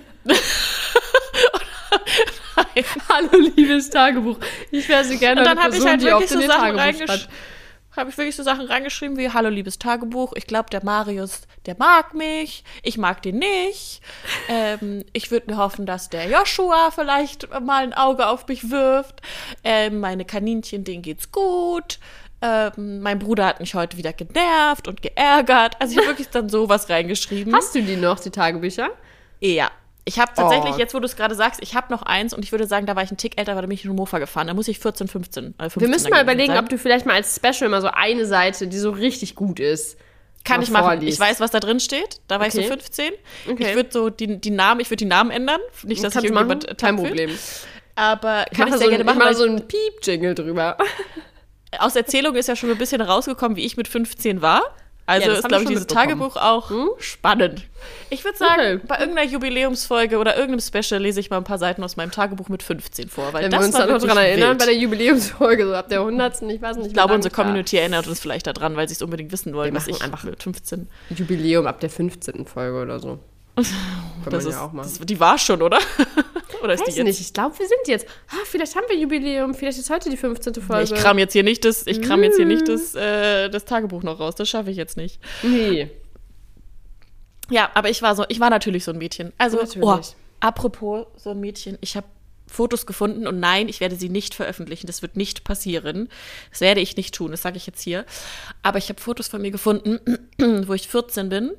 Hallo, liebes Tagebuch. Ich wäre so gerne eine Person, die auf den Tagebuch schreibt. Habe ich wirklich so Sachen reingeschrieben wie, hallo, liebes Tagebuch, ich glaube, der Marius, der mag mich, ich mag den nicht. Ich würde mir hoffen, dass der Joshua vielleicht mal ein Auge auf mich wirft. Meine Kaninchen, denen geht's gut. Mein Bruder hat mich heute wieder genervt und geärgert. Also ich habe wirklich dann sowas reingeschrieben. Hast du die noch, die Tagebücher? Ja. Ich habe tatsächlich, jetzt wo du es gerade sagst, ich habe noch eins und ich würde sagen, da war ich einen Tick älter, weil da bin ich in Mofa gefahren. Da muss ich 14, 15 Wir müssen mal überlegen, ob du vielleicht mal als Special mal so eine Seite, die so richtig gut ist, kann ich machen. Vorliest. Ich weiß, was da drin steht. Da war ich so 15. Okay. Ich würde so die Namen ändern. Nicht, dass ich irgendjemand kein Problem. Aber kann ich sehr gerne machen. Ich mache so einen Piep-Jingle drüber. Aus Erzählung ist ja schon ein bisschen rausgekommen, wie ich mit 15 war. Also ist, glaube ich, dieses Tagebuch auch spannend. Ich würde sagen, bei irgendeiner Jubiläumsfolge oder irgendeinem Special lese ich mal ein paar Seiten aus meinem Tagebuch mit 15 vor. Weil wenn wir uns dann noch daran erinnern, bei der Jubiläumsfolge, so ab der 100. Ich weiß nicht, ich glaube, unsere Community erinnert uns vielleicht daran, weil sie es unbedingt wissen wollen, was ich einfach mit 15... Jubiläum ab der 15. Folge oder so. Die war schon, oder? Oder ist weiß die jetzt? Nicht, ich glaube, wir sind jetzt. Vielleicht haben wir Jubiläum, vielleicht ist heute die 15. Folge. Ich kram jetzt hier nicht das Tagebuch noch raus, das schaffe ich jetzt nicht. Nee. Ja, aber ich war natürlich so ein Mädchen. Also, Apropos so ein Mädchen, ich habe Fotos gefunden und nein, ich werde sie nicht veröffentlichen. Das wird nicht passieren. Das werde ich nicht tun, das sage ich jetzt hier. Aber ich habe Fotos von mir gefunden, wo ich 14 bin.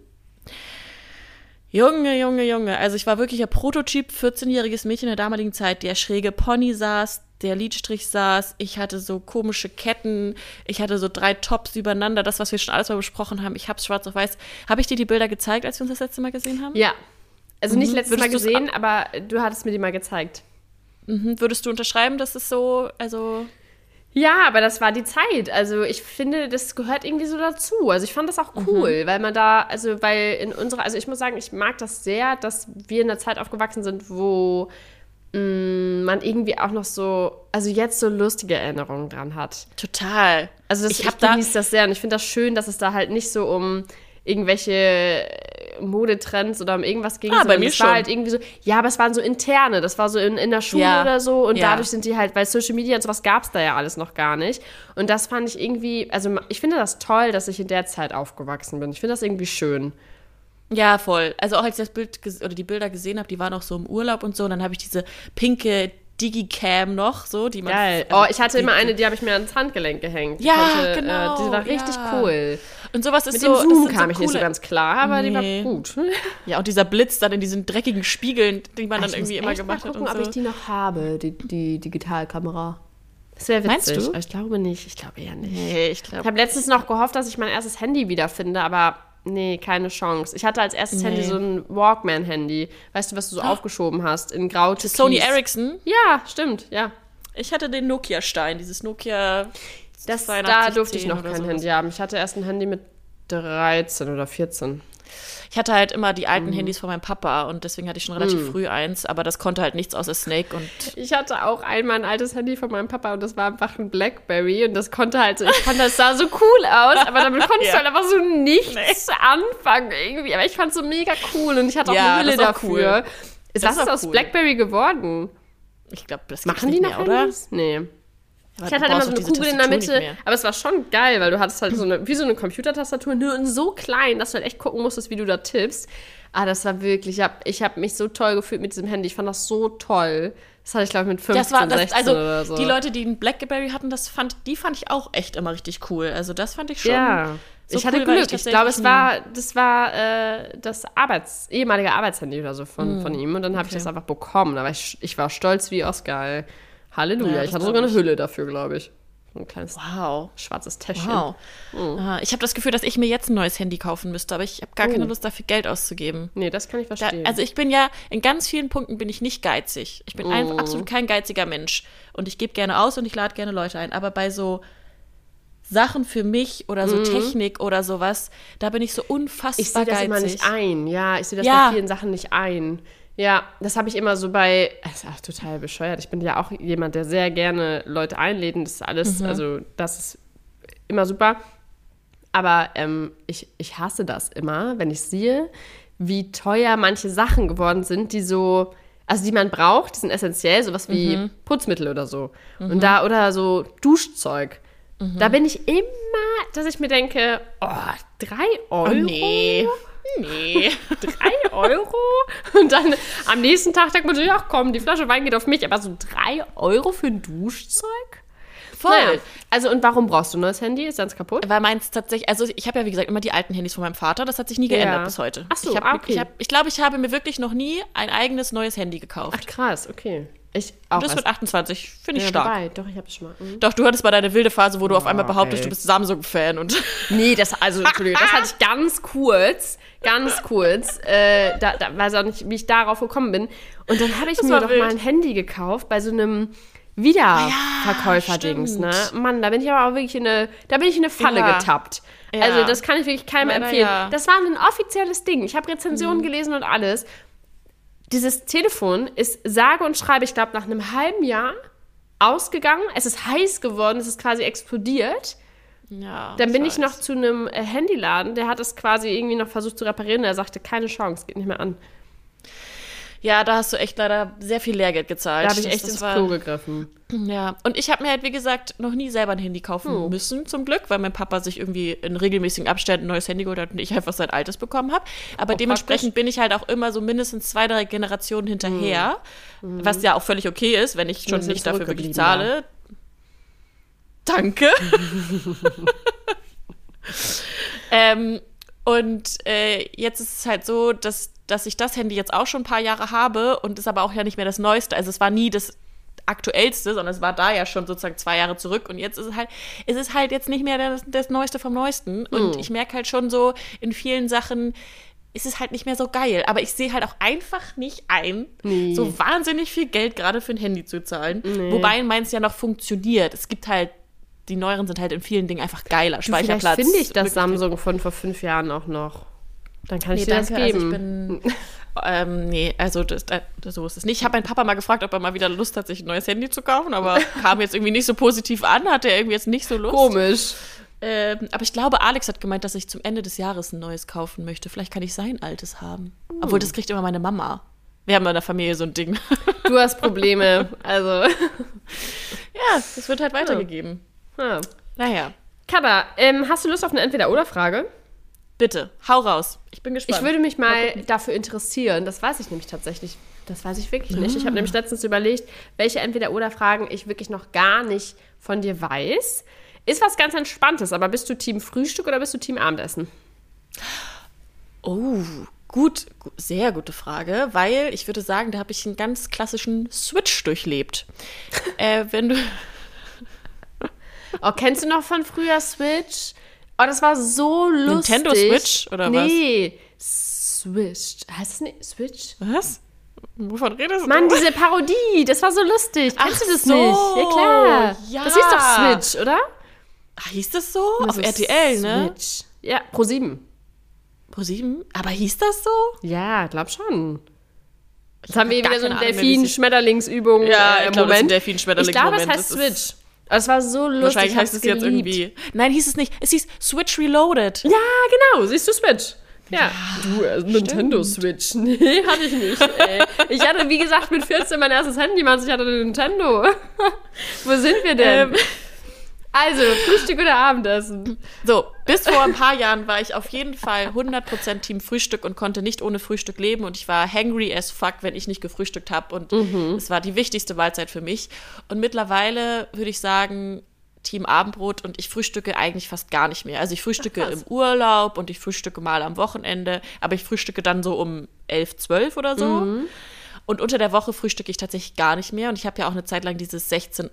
Junge. Also ich war wirklich ein Prototyp, 14-jähriges Mädchen in der damaligen Zeit, der schräge Pony saß, der Lidstrich saß. Ich hatte so komische Ketten. Ich hatte so 3 Tops übereinander. Das, was wir schon alles mal besprochen haben. Ich hab's schwarz auf weiß. Habe ich dir die Bilder gezeigt, als wir uns das letzte Mal gesehen haben? Ja. Also nicht letztes Mal gesehen, aber du hattest mir die mal gezeigt. Würdest du unterschreiben, dass es so, also... Ja, aber das war die Zeit. Also ich finde, das gehört irgendwie so dazu. Also ich fand das auch cool, weil man da, also weil in unserer, also ich muss sagen, ich mag das sehr, dass wir in einer Zeit aufgewachsen sind, wo man irgendwie auch noch so, also jetzt so lustige Erinnerungen dran hat. Total. Also ich genieße das sehr und ich finde das schön, dass es da halt nicht so um irgendwelche Modetrends oder um irgendwas ging. Bei mir es schon. war halt irgendwie so, ja, aber es waren so interne, das war so in der Schule oder so und dadurch sind die halt, weil Social Media und sowas gab es da ja alles noch gar nicht. Und das fand ich irgendwie, also ich finde das toll, dass ich in der Zeit aufgewachsen bin. Ich finde das irgendwie schön. Ja, voll. Also auch als ich das Bild oder die Bilder gesehen habe, die waren auch so im Urlaub und so. Und dann habe ich diese pinke Digicam noch, so, die man... Geil. Oh, ich hatte immer eine, die habe ich mir ans Handgelenk gehängt. Genau. Die war richtig cool. Und sowas ist Mit so... dem Zoom kam ich nicht so ganz klar, aber die war gut. Ja, und dieser Blitz dann in diesen dreckigen Spiegeln, die man dann irgendwie immer gemacht hat und so. Ob ich die noch habe, die Digitalkamera. Das wäre witzig. Meinst du? Ich glaube nicht. Ich glaube eher nicht. Nee, ich glaube... Ich habe letztens noch gehofft, dass ich mein erstes Handy wiederfinde, aber... Nee, keine Chance. Ich hatte als erstes Handy so ein Walkman-Handy. Weißt du, was du so aufgeschoben hast? In grau türkis. Sony Ericsson? Ja, stimmt, ja. Ich hatte den Nokia-Stein, dieses Nokia... Da durfte ich noch kein Handy haben. Ich hatte erst ein Handy mit 13 oder 14. Ich hatte halt immer die alten Handys von meinem Papa und deswegen hatte ich schon relativ früh eins, aber das konnte halt nichts außer Snake und... Ich hatte auch einmal ein altes Handy von meinem Papa und das war einfach ein Blackberry und das konnte halt so, ich fand, das sah so cool aus, aber damit konntest du halt einfach so nichts anfangen irgendwie. Aber ich fand es so mega cool und ich hatte auch eine Hülle dafür. Cool. Was ist aus Blackberry geworden? Ich glaube, das machen die noch, oder? Nee. Ich hatte halt immer so eine Kugel in der Mitte, aber es war schon geil, weil du hattest halt wie so eine Computertastatur, nur so klein, dass du halt echt gucken musstest, wie du da tippst. Das war wirklich, ich hab mich so toll gefühlt mit diesem Handy. Ich fand das so toll. Das hatte ich, glaube ich, mit 15, 16 oder so. Die Leute, die einen Blackberry hatten, die fand ich auch echt immer richtig cool. Also das fand ich schon so ich hatte cool, Glück. Ich glaube, das war das ehemalige Arbeitshandy oder so von ihm. Und dann habe ich das einfach bekommen. Aber ich war stolz wie Oscar. Halleluja, ja, ich hatte sogar eine Hülle dafür, glaube ich. So ein kleines schwarzes Täschchen. Wow. Ich habe das Gefühl, dass ich mir jetzt ein neues Handy kaufen müsste, aber ich habe gar keine Lust, dafür Geld auszugeben. Nee, das kann ich verstehen. Also ich bin ja, in ganz vielen Punkten bin ich nicht geizig. Ich bin einfach absolut kein geiziger Mensch. Und ich gebe gerne aus und ich lade gerne Leute ein. Aber bei so Sachen für mich oder so Technik oder sowas, da bin ich so unfassbar geizig. Ich sehe das immer nicht ein. Ja, ich sehe das bei vielen Sachen nicht ein. Ja, das habe ich immer so das ist auch total bescheuert. Ich bin ja auch jemand, der sehr gerne Leute einlädt. Das ist alles, also das ist immer super. Aber ich hasse das immer, wenn ich sehe, wie teuer manche Sachen geworden sind, die man braucht, die sind essentiell, sowas wie Putzmittel oder so. Und oder so Duschzeug. Da bin ich immer, dass ich mir denke, 3 Euro? Oh, nee. 3 Euro? Und dann am nächsten Tag denkt man so, ja komm, die Flasche Wein geht auf mich. Aber so 3 Euro für ein Duschzeug? Voll. Naja. Also und warum brauchst du ein neues Handy? Ist ganz kaputt? Weil meins tatsächlich, also ich habe ja wie gesagt immer die alten Handys von meinem Vater. Das hat sich nie geändert bis heute. Ach so, Ich glaube, ich habe mir wirklich noch nie ein eigenes neues Handy gekauft. Ach krass, okay. Ich auch. Und das wird 28, finde ich stark. Wobei, doch, ich habe es schon mal. Doch, du hattest mal deine wilde Phase, wo du auf einmal behauptest, du bist Samsung-Fan. Nee, Entschuldigung, das hatte ich ganz kurz. Da weiß ich auch nicht, wie ich darauf gekommen bin. Und dann habe ich mir doch mal ein Handy gekauft bei so einem Wiederverkäufer-Dings, ne? Mann, da bin ich aber auch wirklich in eine Falle getappt. Ja. Also das kann ich wirklich keinem empfehlen. Ja. Das war ein offizielles Ding. Ich habe Rezensionen gelesen und alles. Dieses Telefon ist sage und schreibe, ich glaube, nach einem halben Jahr ausgegangen. Es ist heiß geworden, es ist quasi explodiert. Ja, dann bin ich noch zu einem Handyladen, der hat es quasi irgendwie noch versucht zu reparieren. Er sagte, keine Chance, geht nicht mehr an. Ja, da hast du echt leider sehr viel Lehrgeld gezahlt. Da habe ich echt ins Klo gegriffen. Ja, und ich habe mir halt, wie gesagt, noch nie selber ein Handy kaufen müssen, zum Glück, weil mein Papa sich irgendwie in regelmäßigen Abständen ein neues Handy geholt hat und ich einfach sein altes bekommen habe. Aber dementsprechend bin ich halt auch immer so mindestens 2, 3 Generationen hinterher, was ja auch völlig okay ist, wenn ich schon nicht dafür wirklich zahle. Ja. Danke. Jetzt ist es halt so, dass ich das Handy jetzt auch schon ein paar Jahre habe und es aber auch ja nicht mehr das Neueste. Also es war nie das Aktuellste, sondern es war da ja schon sozusagen 2 Jahre zurück und jetzt ist es halt jetzt nicht mehr das Neueste vom Neuesten. Und ich merke halt schon so, in vielen Sachen ist es halt nicht mehr so geil. Aber ich sehe halt auch einfach nicht ein, so wahnsinnig viel Geld gerade für ein Handy zu zahlen. Wobei meins ja noch funktioniert. Es gibt halt, die neueren sind halt in vielen Dingen einfach geiler. Speicherplatz. Vielleicht finde ich das Samsung von vor 5 Jahren auch noch. Dann kann ich dir das geben. Also so ist es nicht. Ich habe meinen Papa mal gefragt, ob er mal wieder Lust hat, sich ein neues Handy zu kaufen, aber kam jetzt irgendwie nicht so positiv an, hatte er irgendwie jetzt nicht so Lust. Komisch. Aber ich glaube, Alex hat gemeint, dass ich zum Ende des Jahres ein neues kaufen möchte. Vielleicht kann ich sein altes haben. Obwohl, das kriegt immer meine Mama. Wir haben in der Familie so ein Ding. Du hast Probleme, also. Ja, das wird halt weitergegeben. Ja. Naja. Kada, hast du Lust auf eine Entweder-Oder-Frage? Bitte, hau raus. Ich bin gespannt. Ich würde mich mal dafür interessieren. Das weiß ich nämlich tatsächlich. Das weiß ich wirklich nicht. Ich habe nämlich letztens überlegt, welche Entweder-Oder-Fragen ich wirklich noch gar nicht von dir weiß. Ist was ganz Entspanntes, aber bist du Team Frühstück oder bist du Team Abendessen? Oh, gut, sehr gute Frage, weil ich würde sagen, da habe ich einen ganz klassischen Switch durchlebt. Wenn du... Oh, kennst du noch von früher Switch? Oh, das war so lustig. Nintendo Switch oder was? Nee, Switch. Heißt das nicht Switch? Was? Wovon redest du? Mann, diese Parodie, das war so lustig. Kennst du das so, nicht? Ja, klar. Ja. Das hieß doch Switch, oder? Ach, hieß das so? Auf RTL, ne? Switch. Ja, Pro7. Pro7? Aber hieß das so? Ja, glaub schon. Jetzt haben wir wieder so eine Delfin-Schmetterlingsübung. Ja, ich glaube, das ist ein Moment. Delfin-Schmetterlings-Moment. Ich glaube, es heißt Switch. Es war so lustig. Wahrscheinlich heißt es jetzt irgendwie... Nein, hieß es nicht. Es hieß Switch Reloaded. Ja, genau. Siehst du Switch? Ja. Du, Nintendo Switch. Nee, hatte ich nicht. Ich hatte, wie gesagt, mit 14 mein erstes Handy. Ich hatte eine Nintendo. Wo sind wir denn? Also, Frühstück oder Abendessen? So, bis vor ein paar Jahren war ich auf jeden Fall 100% Team Frühstück und konnte nicht ohne Frühstück leben. Und ich war hangry as fuck, wenn ich nicht gefrühstückt habe. Und es war die wichtigste Mahlzeit für mich. Und mittlerweile würde ich sagen, Team Abendbrot. Und ich frühstücke eigentlich fast gar nicht mehr. Also ich frühstücke im Urlaub und ich frühstücke mal am Wochenende. Aber ich frühstücke dann so um 11, 12 oder so. Und unter der Woche frühstücke ich tatsächlich gar nicht mehr. Und ich habe ja auch eine Zeit lang dieses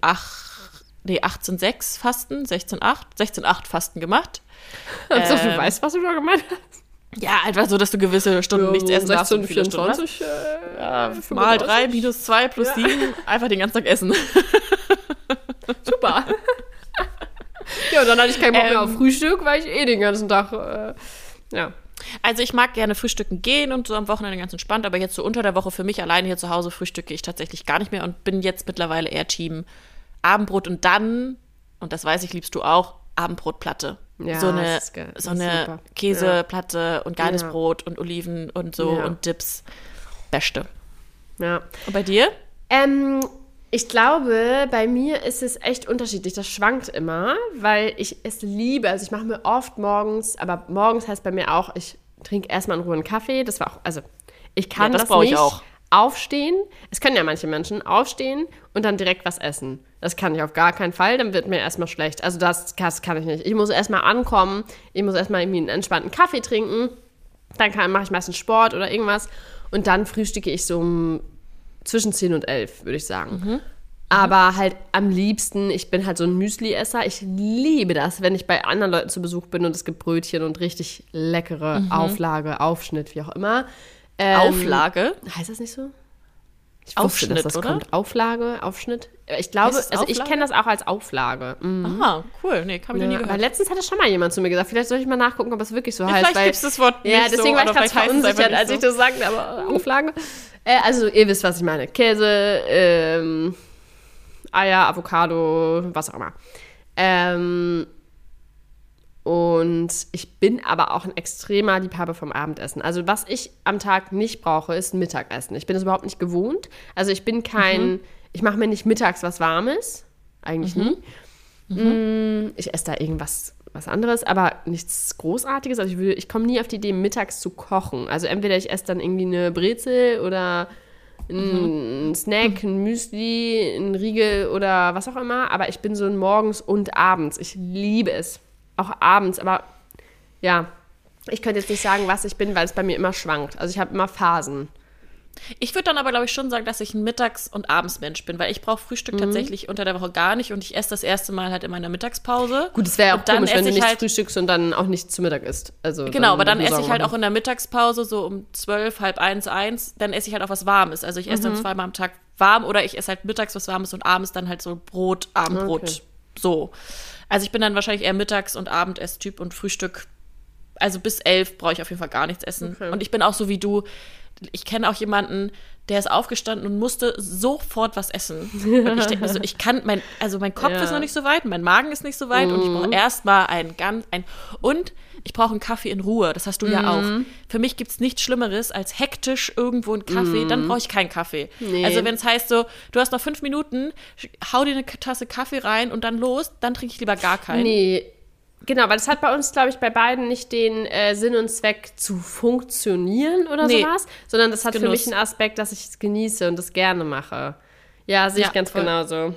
18-6 Fasten, 16-8 Fasten gemacht. Also du weißt, was du da gemeint hast? Ja, einfach so, dass du gewisse Stunden nichts essen darfst. 16, 24, mal 3, minus 2, plus 7, einfach den ganzen Tag essen. Super. Ja, und dann hatte ich keinen Bock mehr auf Frühstück, weil ich den ganzen Tag, ja. Also ich mag gerne frühstücken gehen und so am Wochenende ganz entspannt, aber jetzt so unter der Woche für mich alleine hier zu Hause frühstücke ich tatsächlich gar nicht mehr und bin jetzt mittlerweile eher Team Abendbrot und dann, und das weiß ich, liebst du auch, Abendbrotplatte. Ja, so eine Käseplatte und geiles Brot und Oliven und so und Dips. Beste. Ja. Und bei dir? Ich glaube, bei mir ist es echt unterschiedlich. Das schwankt immer, weil ich es liebe. Also ich mache mir oft morgens, aber morgens heißt bei mir auch, ich trinke erstmal in Ruhe einen Kaffee. Das war auch, also ich kann das brauche nicht ich auch. Aufstehen. Es können ja manche Menschen aufstehen und dann direkt was essen. Das kann ich auf gar keinen Fall, dann wird mir erstmal schlecht. Also das kann ich nicht. Ich muss erstmal ankommen, ich muss erstmal irgendwie einen entspannten Kaffee trinken, dann mache ich meistens Sport oder irgendwas und dann frühstücke ich so zwischen 10 und 11, würde ich sagen. Aber halt am liebsten, ich bin halt so ein Müsli-Esser. Ich liebe das, wenn ich bei anderen Leuten zu Besuch bin und es gibt Brötchen und richtig leckere Auflage, Aufschnitt, wie auch immer. Auflage? Heißt das nicht so? Ich Aufschnitt, wusste, dass das oder? kommt. Auflage, Aufschnitt. Ich glaube, also ich kenne das auch als Auflage. Ah, cool. Nee, kann ich noch nie gehört. Aber letztens hat das schon mal jemand zu mir gesagt. Vielleicht soll ich mal nachgucken, ob es wirklich so heißt. Vielleicht gibt es das Wort nicht ja, deswegen so, war ich gerade verunsichert, als ich das sagte. Aber Auflage. Also ihr wisst, was ich meine. Käse, Eier, Avocado, was auch immer. Und ich bin aber auch ein extremer Liebhaber vom Abendessen. Also was ich am Tag nicht brauche, ist ein Mittagessen. Ich bin es überhaupt nicht gewohnt. Also ich bin ich mache mir nicht mittags was Warmes. Eigentlich nie. Ich esse da was anderes, aber nichts Großartiges. Also ich komme nie auf die Idee, mittags zu kochen. Also entweder ich esse dann irgendwie eine Brezel oder ein Snack, ein Müsli, ein Riegel oder was auch immer. Aber ich bin so ein morgens und abends. Ich liebe es. Auch abends. Aber ja, ich könnte jetzt nicht sagen, was ich bin, weil es bei mir immer schwankt. Also ich habe immer Phasen. Ich würde dann aber, glaube ich, schon sagen, dass ich ein Mittags- und Abendsmensch bin, weil ich brauche Frühstück tatsächlich unter der Woche gar nicht und ich esse das erste Mal halt in meiner Mittagspause. Gut, es wäre ja auch komisch, wenn du nicht frühstückst und dann auch nicht zu Mittag isst. Also, genau, aber dann esse ich halt auch in der Mittagspause so um 12, halb 1, dann esse ich halt auch was Warmes. Also ich esse dann zweimal am Tag warm oder ich esse halt mittags was Warmes und abends dann halt so Brot, Abendbrot, Okay. so. Also ich bin dann wahrscheinlich eher Mittags- und Abendesstyp und Frühstück, also bis 11 brauche ich auf jeden Fall gar nichts essen. Okay. Und ich bin auch so wie du, ich kenne auch jemanden, der ist aufgestanden und musste sofort was essen. Und ich denke mir so, mein Kopf ist noch nicht so weit, mein Magen ist nicht so weit und ich brauche erstmal und ich brauche einen Kaffee in Ruhe, das hast du ja auch. Für mich gibt es nichts Schlimmeres als hektisch irgendwo einen Kaffee, dann brauche ich keinen Kaffee. Nee. Also wenn es heißt so, du hast noch 5 Minuten, hau dir eine Tasse Kaffee rein und dann los, dann trinke ich lieber gar keinen. Nee, genau, weil das hat bei uns, glaube ich, bei beiden nicht den Sinn und Zweck zu funktionieren oder sowas, sondern das hat Genuss. für mich einen Aspekt, dass ich es genieße und das gerne mache. Ja, sehe ich ganz genauso.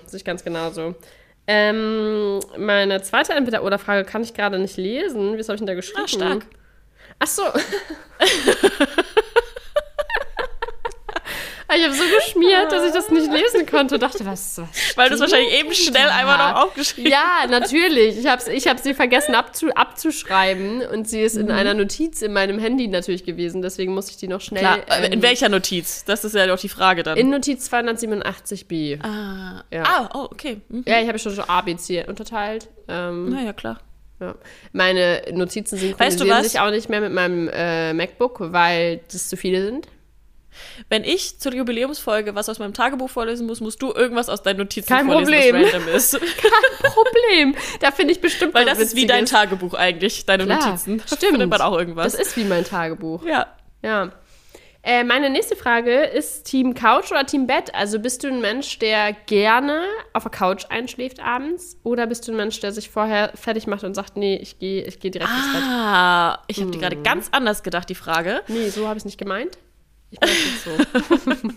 Meine zweite Entweder-Oder-Frage kann ich gerade nicht lesen. Was habe ich denn da geschrieben? Stark. Ach so. Ich habe so geschmiert, dass ich das nicht lesen konnte. Dachte, was Weil du es wahrscheinlich eben schnell einmal noch aufgeschrieben hast. Ja, natürlich. Ich hab sie vergessen abzuschreiben und sie ist in einer Notiz in meinem Handy natürlich gewesen. Deswegen musste ich die noch schnell... Klar, in welcher Notiz? Das ist ja doch die Frage dann. In Notiz 287b. Ja. Oh, okay. Ja, ich habe schon so A, B, C unterteilt. Naja, klar. Ja. Meine Notizen synchronisieren Weißt du was? sich auch nicht mehr mit meinem MacBook, weil das zu viele sind. Wenn ich zur Jubiläumsfolge was aus meinem Tagebuch vorlesen muss, musst du irgendwas aus deinen Notizen Kein vorlesen, Problem. was random ist. Kein Problem. Da finde ich bestimmt Weil was das ist wie dein Witziges. Tagebuch eigentlich, deine Klar, Notizen. Da stimmt. findet man auch irgendwas. Das ist wie mein Tagebuch. Ja. Ja. Meine nächste Frage ist Team Couch oder Team Bett? Also bist du ein Mensch, der gerne auf der Couch einschläft abends? Oder bist du ein Mensch, der sich vorher fertig macht und sagt, nee, ich geh direkt ins Bett? Ich habe die gerade ganz anders gedacht, die Frage. Nee, so habe ich es nicht gemeint. Ich meine es so.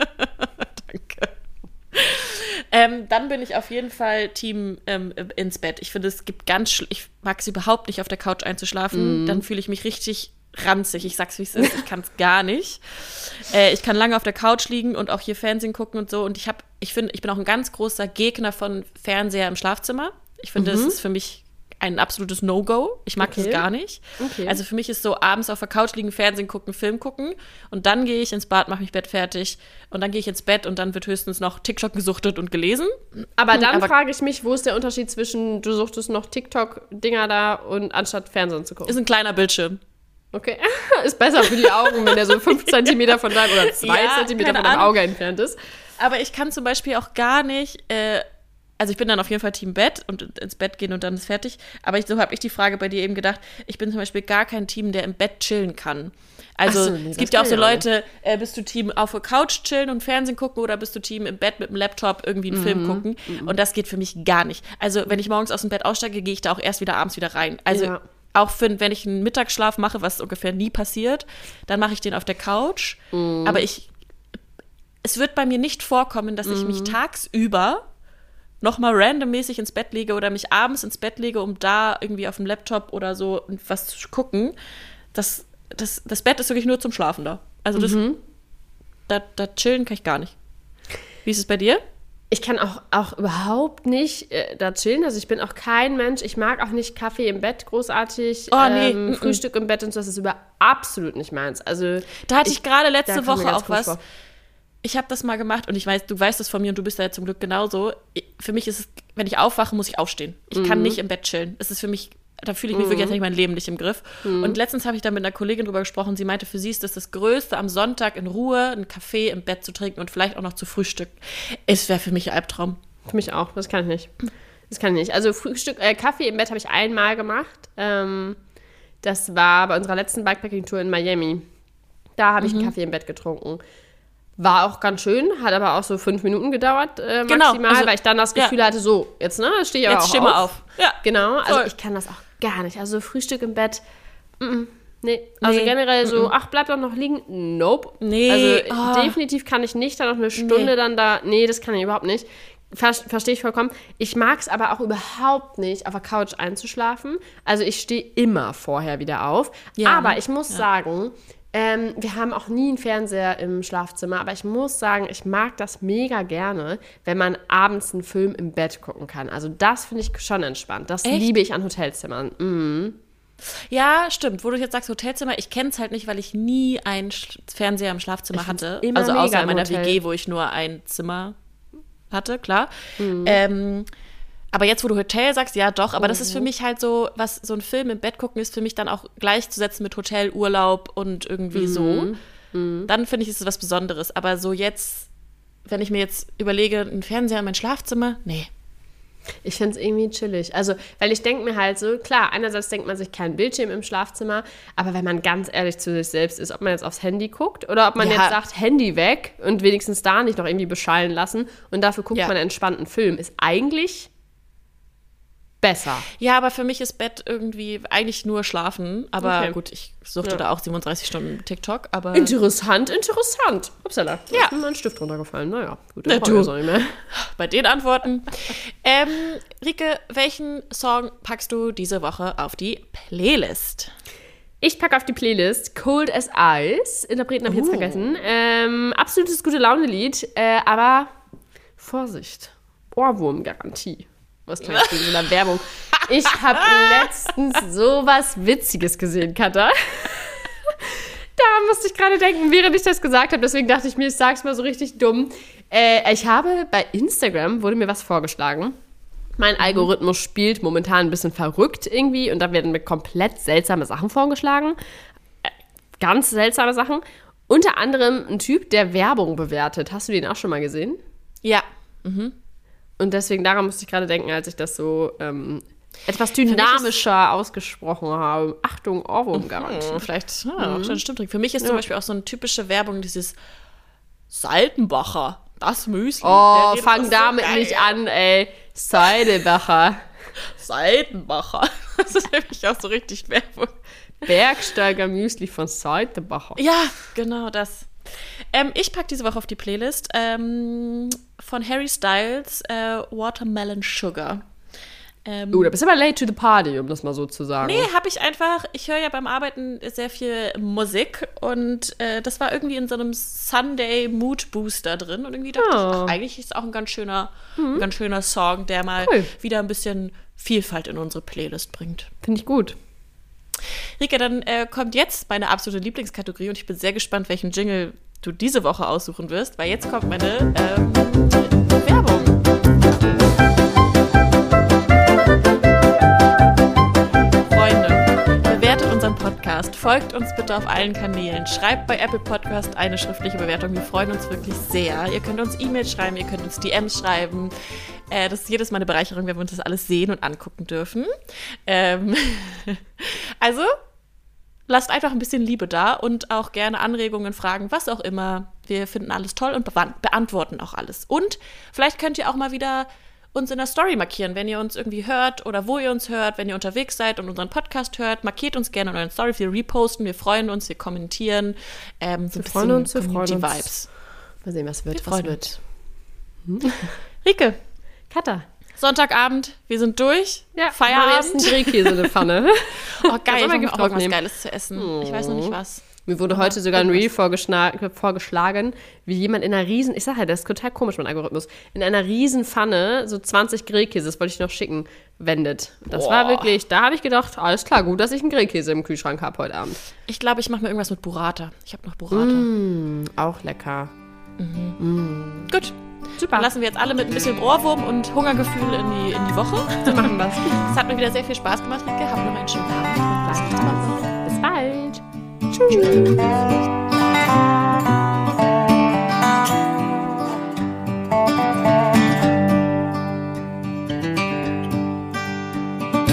Danke. Dann bin ich auf jeden Fall Team ins Bett. Ich finde, es gibt ich mag es überhaupt nicht, auf der Couch einzuschlafen. Dann fühle ich mich richtig ranzig. Ich sag's, wie es ist. Ich kann es gar nicht. Ich kann lange auf der Couch liegen und auch hier Fernsehen gucken und so. Und ich bin auch ein ganz großer Gegner von Fernseher im Schlafzimmer. Ich finde, das ist für mich ein absolutes No-Go. Ich mag das gar nicht. Okay. Also für mich ist so, abends auf der Couch liegen, Fernsehen gucken, Film gucken und dann gehe ich ins Bad, mache mich Bett fertig und dann gehe ich ins Bett und dann wird höchstens noch TikTok gesuchtet und gelesen. Aber dann frage ich mich, wo ist der Unterschied zwischen, du suchtest noch TikTok-Dinger da und anstatt Fernsehen zu gucken? Ist ein kleiner Bildschirm. Okay, ist besser für die Augen, wenn der so 5 Zentimeter von deinem oder 2 Ja, Zentimeter keine von deinem Ahnung. Auge entfernt ist. Aber ich kann zum Beispiel auch gar nicht, also ich bin dann auf jeden Fall Team Bett und ins Bett gehen und dann ist fertig. Aber so habe ich die Frage bei dir eben gedacht, ich bin zum Beispiel gar kein Team, der im Bett chillen kann. Also Ach so, nee, es das gibt ja auch kann so ich auch Leute, bist du Team auf der Couch chillen und Fernsehen gucken oder bist du Team im Bett mit dem Laptop irgendwie einen Film gucken? Und das geht für mich gar nicht. Also wenn ich morgens aus dem Bett aussteige, gehe ich da auch erst wieder abends wieder rein. Also Ja. auch wenn ich einen Mittagsschlaf mache, was ungefähr nie passiert, dann mache ich den auf der Couch. Aber es wird bei mir nicht vorkommen, dass ich mich tagsüber nochmal randommäßig ins Bett lege oder mich abends ins Bett lege, um da irgendwie auf dem Laptop oder so was zu gucken. Das Bett ist wirklich nur zum Schlafen da. Also da chillen kann ich gar nicht. Wie ist es bei dir? Ich kann auch überhaupt nicht da chillen. Also ich bin auch kein Mensch. Ich mag auch nicht Kaffee im Bett großartig. Oh, nee. Frühstück im Bett und so, das ist absolut nicht meins. Also Da hatte ich gerade da letzte kam mir Woche ganz auch komisch was. vor. Ich habe das mal gemacht und ich weiß, du weißt das von mir und du bist da ja zum Glück genauso. Für mich ist es, wenn ich aufwache, muss ich aufstehen. Ich kann nicht im Bett chillen. Es ist für mich, da fühle ich mich wirklich, als hätte ich mein Leben nicht im Griff. Und letztens habe ich da mit einer Kollegin drüber gesprochen. Sie meinte, für sie ist das Größte, am Sonntag in Ruhe einen Kaffee im Bett zu trinken und vielleicht auch noch zu frühstücken. Es wäre für mich ein Albtraum. Für mich auch, das kann ich nicht. Das kann ich nicht. Also Frühstück, Kaffee im Bett habe ich einmal gemacht. Das war bei unserer letzten Bikepacking-Tour in Miami. Da habe ich einen Kaffee im Bett getrunken. War auch ganz schön, hat aber auch so 5 Minuten gedauert maximal, also, weil ich dann das Gefühl hatte, so, jetzt stehe ich aber jetzt auch auf. Ja, genau. Also ich kann das auch gar nicht. Also Frühstück im Bett, nee. Also generell so, bleib doch noch liegen. Nope. Nee. Also definitiv kann ich nicht dann noch eine Stunde dann da, das kann ich überhaupt nicht. Verstehe ich vollkommen. Ich mag es aber auch überhaupt nicht, auf der Couch einzuschlafen. Also ich stehe immer vorher wieder auf. Ja, aber ich muss sagen, wir haben auch nie einen Fernseher im Schlafzimmer, aber ich muss sagen, ich mag das mega gerne, wenn man abends einen Film im Bett gucken kann. Also das finde ich schon entspannt. Das liebe ich an Hotelzimmern. Mhm. Ja, stimmt. Wo du jetzt sagst Hotelzimmer, ich kenne es halt nicht, weil ich nie einen Fernseher im Schlafzimmer hatte. Also außer in meiner WG, wo ich nur ein Zimmer hatte, klar. Mhm. Aber jetzt, wo du Hotel sagst, ja doch, aber das ist für mich halt so, so ein Film im Bett gucken ist für mich dann auch gleichzusetzen mit Hotelurlaub und irgendwie so. Dann finde ich, ist es was Besonderes. Aber so jetzt, wenn ich mir jetzt überlege, ein Fernseher in mein Schlafzimmer, nee. Ich finde es irgendwie chillig. Also, weil ich denke mir halt so, klar, einerseits denkt man sich kein Bildschirm im Schlafzimmer, aber wenn man ganz ehrlich zu sich selbst ist, ob man jetzt aufs Handy guckt oder ob man jetzt sagt, Handy weg und wenigstens da nicht noch irgendwie beschallen lassen und dafür guckt man einen entspannten Film, ist eigentlich besser. Ja, aber für mich ist Bett irgendwie eigentlich nur schlafen. Aber gut, ich suchte da auch 37 Stunden TikTok. Aber Interessant. Upsala, da ist mir mein Stift runtergefallen. Naja, gut, dann brauche ich das auch nicht mehr. Bei den Antworten. Rike, welchen Song packst du diese Woche auf die Playlist? Ich packe auf die Playlist Cold as Ice. Interpreten habe ich jetzt vergessen. Absolutes Gute-Laune-Lied, aber Vorsicht, Ohrwurm-Garantie. Was klingt in so einer Werbung? Ich habe letztens sowas Witziges gesehen, Katha. Da musste ich gerade denken, während ich das gesagt habe. Deswegen dachte ich mir, ich sag's mal so richtig dumm. Ich habe bei Instagram, wurde mir was vorgeschlagen. Mein Algorithmus spielt momentan ein bisschen verrückt irgendwie. Und da werden mir komplett seltsame Sachen vorgeschlagen. Ganz seltsame Sachen. Unter anderem ein Typ, der Werbung bewertet. Hast du den auch schon mal gesehen? Ja. Und deswegen, daran musste ich gerade denken, als ich das so etwas dynamischer ausgesprochen habe. Achtung, Ohrwurm-Garantie. Vielleicht auch schon stimmt. Für mich ist zum Beispiel auch so eine typische Werbung dieses Saltenbacher, das Müsli. Oh, fang damit nicht an, ey. Seidenbacher. Das ist nämlich auch so richtig Werbung. Bergsteiger Müsli von Seidenbacher. Ja, genau das. Ich packe diese Woche auf die Playlist von Harry Styles Watermelon Sugar. Da bist du aber late to the party, um das mal so zu sagen. Nee, ich höre ja beim Arbeiten sehr viel Musik und das war irgendwie in so einem Sunday-Mood-Booster drin und irgendwie dachte ich, eigentlich ist es auch ein ganz schöner Song, der mal wieder ein bisschen Vielfalt in unsere Playlist bringt. Finde ich gut. Rike, dann kommt jetzt meine absolute Lieblingskategorie und ich bin sehr gespannt, welchen Jingle du diese Woche aussuchen wirst, weil jetzt kommt meine Werbung. Freunde, bewertet unseren Podcast, folgt uns bitte auf allen Kanälen, schreibt bei Apple Podcast eine schriftliche Bewertung, wir freuen uns wirklich sehr. Ihr könnt uns E-Mails schreiben, ihr könnt uns DMs schreiben. Das ist jedes Mal eine Bereicherung, wenn wir uns das alles sehen und angucken dürfen. Also, lasst einfach ein bisschen Liebe da und auch gerne Anregungen, Fragen, was auch immer. Wir finden alles toll und beantworten auch alles. Und vielleicht könnt ihr auch mal wieder uns in der Story markieren, wenn ihr uns irgendwie hört oder wo ihr uns hört, wenn ihr unterwegs seid und unseren Podcast hört. Markiert uns gerne in euren Stories, wir reposten, wir freuen uns, wir kommentieren. Wir freuen uns. Vibes. Mal sehen, was wird. Rike. Katha. Sonntagabend, wir sind durch. Ja, Feierabend. Jetzt ein Grillkäse in der Pfanne. Oh, geil, ich habe auch was Geiles zu essen. Ich weiß noch nicht was. Mir wurde heute sogar ein Reel vorgeschlagen, wie jemand in einer riesen, ich sag ja, das ist total komisch, mein Algorithmus, in einer riesen Pfanne so 20 Grillkäse, das wollte ich noch schicken, wendet. Das war wirklich, da habe ich gedacht, alles klar, gut, dass ich einen Grillkäse im Kühlschrank habe heute Abend. Ich glaube, ich mache mir irgendwas mit Burrata. Ich habe noch Burrata. Auch lecker. Gut. Super. Dann lassen wir jetzt alle mit ein bisschen Ohrwurm und Hungergefühl in die Woche. So machen wir es. Es hat mir wieder sehr viel Spaß gemacht, Rike. Habt noch einen schönen Abend. Bis bald. Tschüss.